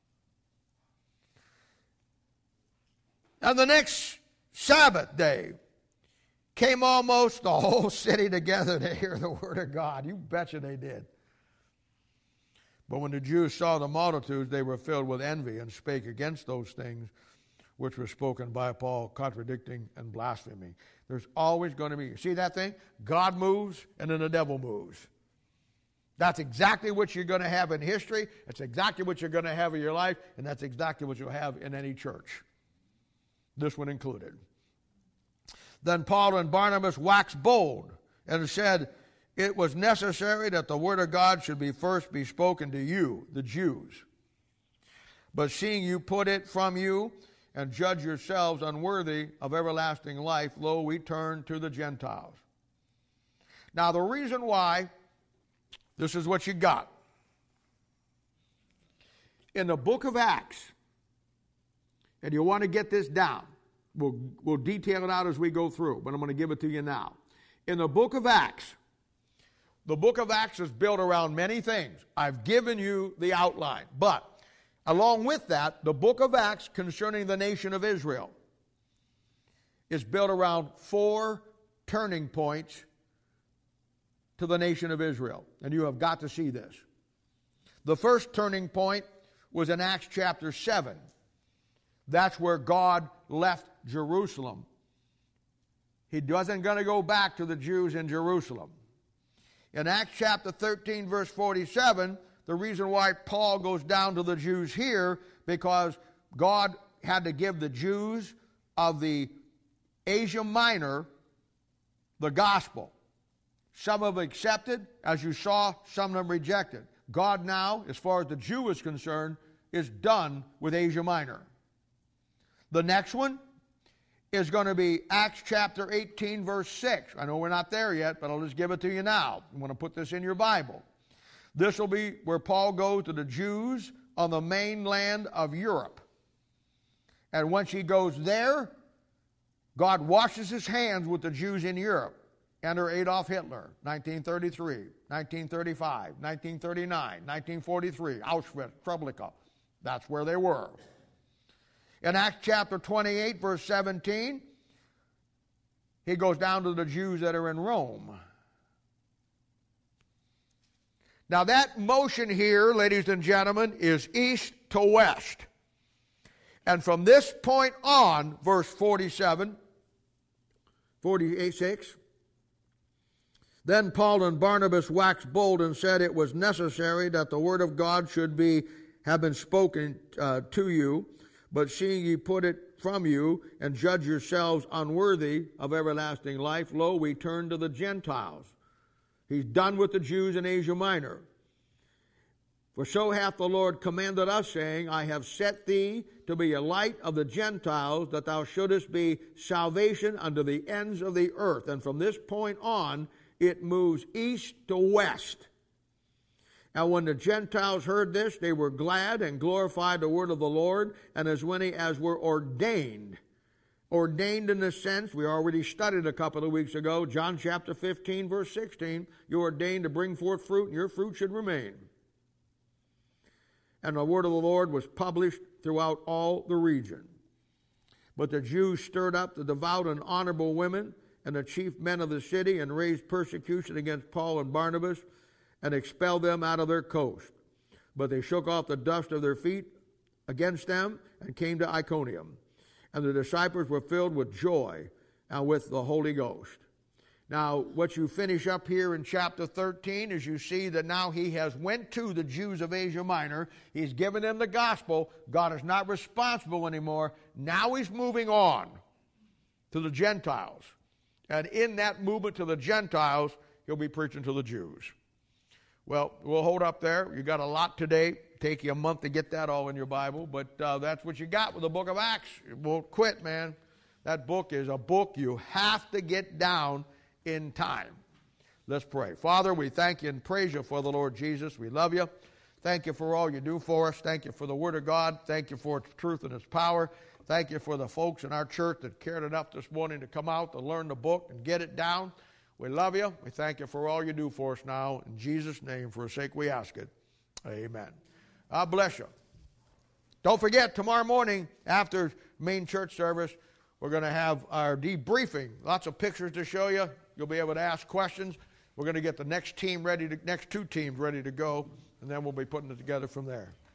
And the next Sabbath day came almost the whole city together to hear the word of God. You betcha they did. But when the Jews saw the multitudes, they were filled with envy and spake against those things which were spoken by Paul, contradicting and blaspheming. There's always going to be, see that thing? God moves and then the devil moves. That's exactly what you're going to have in history. That's exactly what you're going to have in your life, and that's exactly what you'll have in any church. This one included. Then Paul and Barnabas waxed bold and said, it was necessary that the word of God should be first be spoken to you, the Jews. But seeing you put it from you and judge yourselves unworthy of everlasting life, lo, we turn to the Gentiles. Now, the reason why, this is what you got. In the book of Acts, and you want to get this down, we'll, we'll detail it out as we go through, but I'm going to give it to you now. In the book of Acts, the book of Acts is built around many things. I've given you the outline. But along with that, the book of Acts concerning the nation of Israel is built around four turning points to the nation of Israel. And you have got to see this. The first turning point was in Acts chapter seven. That's where God left Jerusalem. He wasn't going to go back to the Jews in Jerusalem. In Acts chapter thirteen, verse forty-seven, the reason why Paul goes down to the Jews here, because God had to give the Jews of the Asia Minor the gospel. Some have accepted, as you saw, some of them rejected. God now, as far as the Jew is concerned, is done with Asia Minor. The next one is going to be Acts chapter eighteen, verse six. I know we're not there yet, but I'll just give it to you now. I'm going to put this in your Bible. This will be where Paul goes to the Jews on the mainland of Europe. And once he goes there, God washes his hands with the Jews in Europe. Enter Adolf Hitler, nineteen thirty-three, nineteen thirty-five, nineteen thirty-nine, nineteen forty-three, Auschwitz, Treblinka. That's where they were. In Acts chapter twenty-eight, verse seventeen, he goes down to the Jews that are in Rome. Now that motion here, ladies and gentlemen, is east to west. And from this point on, verse forty-seven, forty-six, then Paul and Barnabas waxed bold and said it was necessary that the word of God should be have been spoken uh, to you, but seeing ye put it from you and judge yourselves unworthy of everlasting life, lo, we turn to the Gentiles. He's done with the Jews in Asia Minor. For so hath the Lord commanded us, saying, I have set thee to be a light of the Gentiles, that thou shouldest be salvation unto the ends of the earth. And from this point on, it moves east to west. And when the Gentiles heard this, they were glad and glorified the word of the Lord, and as many as were ordained. Ordained in the sense, we already studied a couple of weeks ago, John chapter fifteen, verse sixteen, you're ordained to bring forth fruit, and your fruit should remain. And the word of the Lord was published throughout all the region. But the Jews stirred up the devout and honorable women and the chief men of the city, and raised persecution against Paul and Barnabas, and expelled them out of their coast. But they shook off the dust of their feet against them, and came to Iconium. And the disciples were filled with joy and with the Holy Ghost. Now, what you finish up here in chapter thirteen is you see that now he has went to the Jews of Asia Minor. He's given them the gospel. God is not responsible anymore. Now he's moving on to the Gentiles. And in that movement to the Gentiles, he'll be preaching to the Jews. Well, we'll hold up there. You got a lot today. Take you a month to get that all in your Bible, but uh, that's what you got with the book of Acts. It won't quit, man. That book is a book you have to get down in time. Let's pray. Father, we thank you and praise you for the Lord Jesus. We love you. Thank you for all you do for us. Thank you for the Word of God. Thank you for its truth and its power. Thank you for the folks in our church that cared enough this morning to come out to learn the book and get it down. We love you. We thank you for all you do for us now. In Jesus' name, for his sake we ask it. Amen. God bless you. Don't forget, tomorrow morning after main church service, we're going to have our debriefing. Lots of pictures to show you. You'll be able to ask questions. We're going to get the next team ready, to, next two teams ready to go, and then we'll be putting it together from there.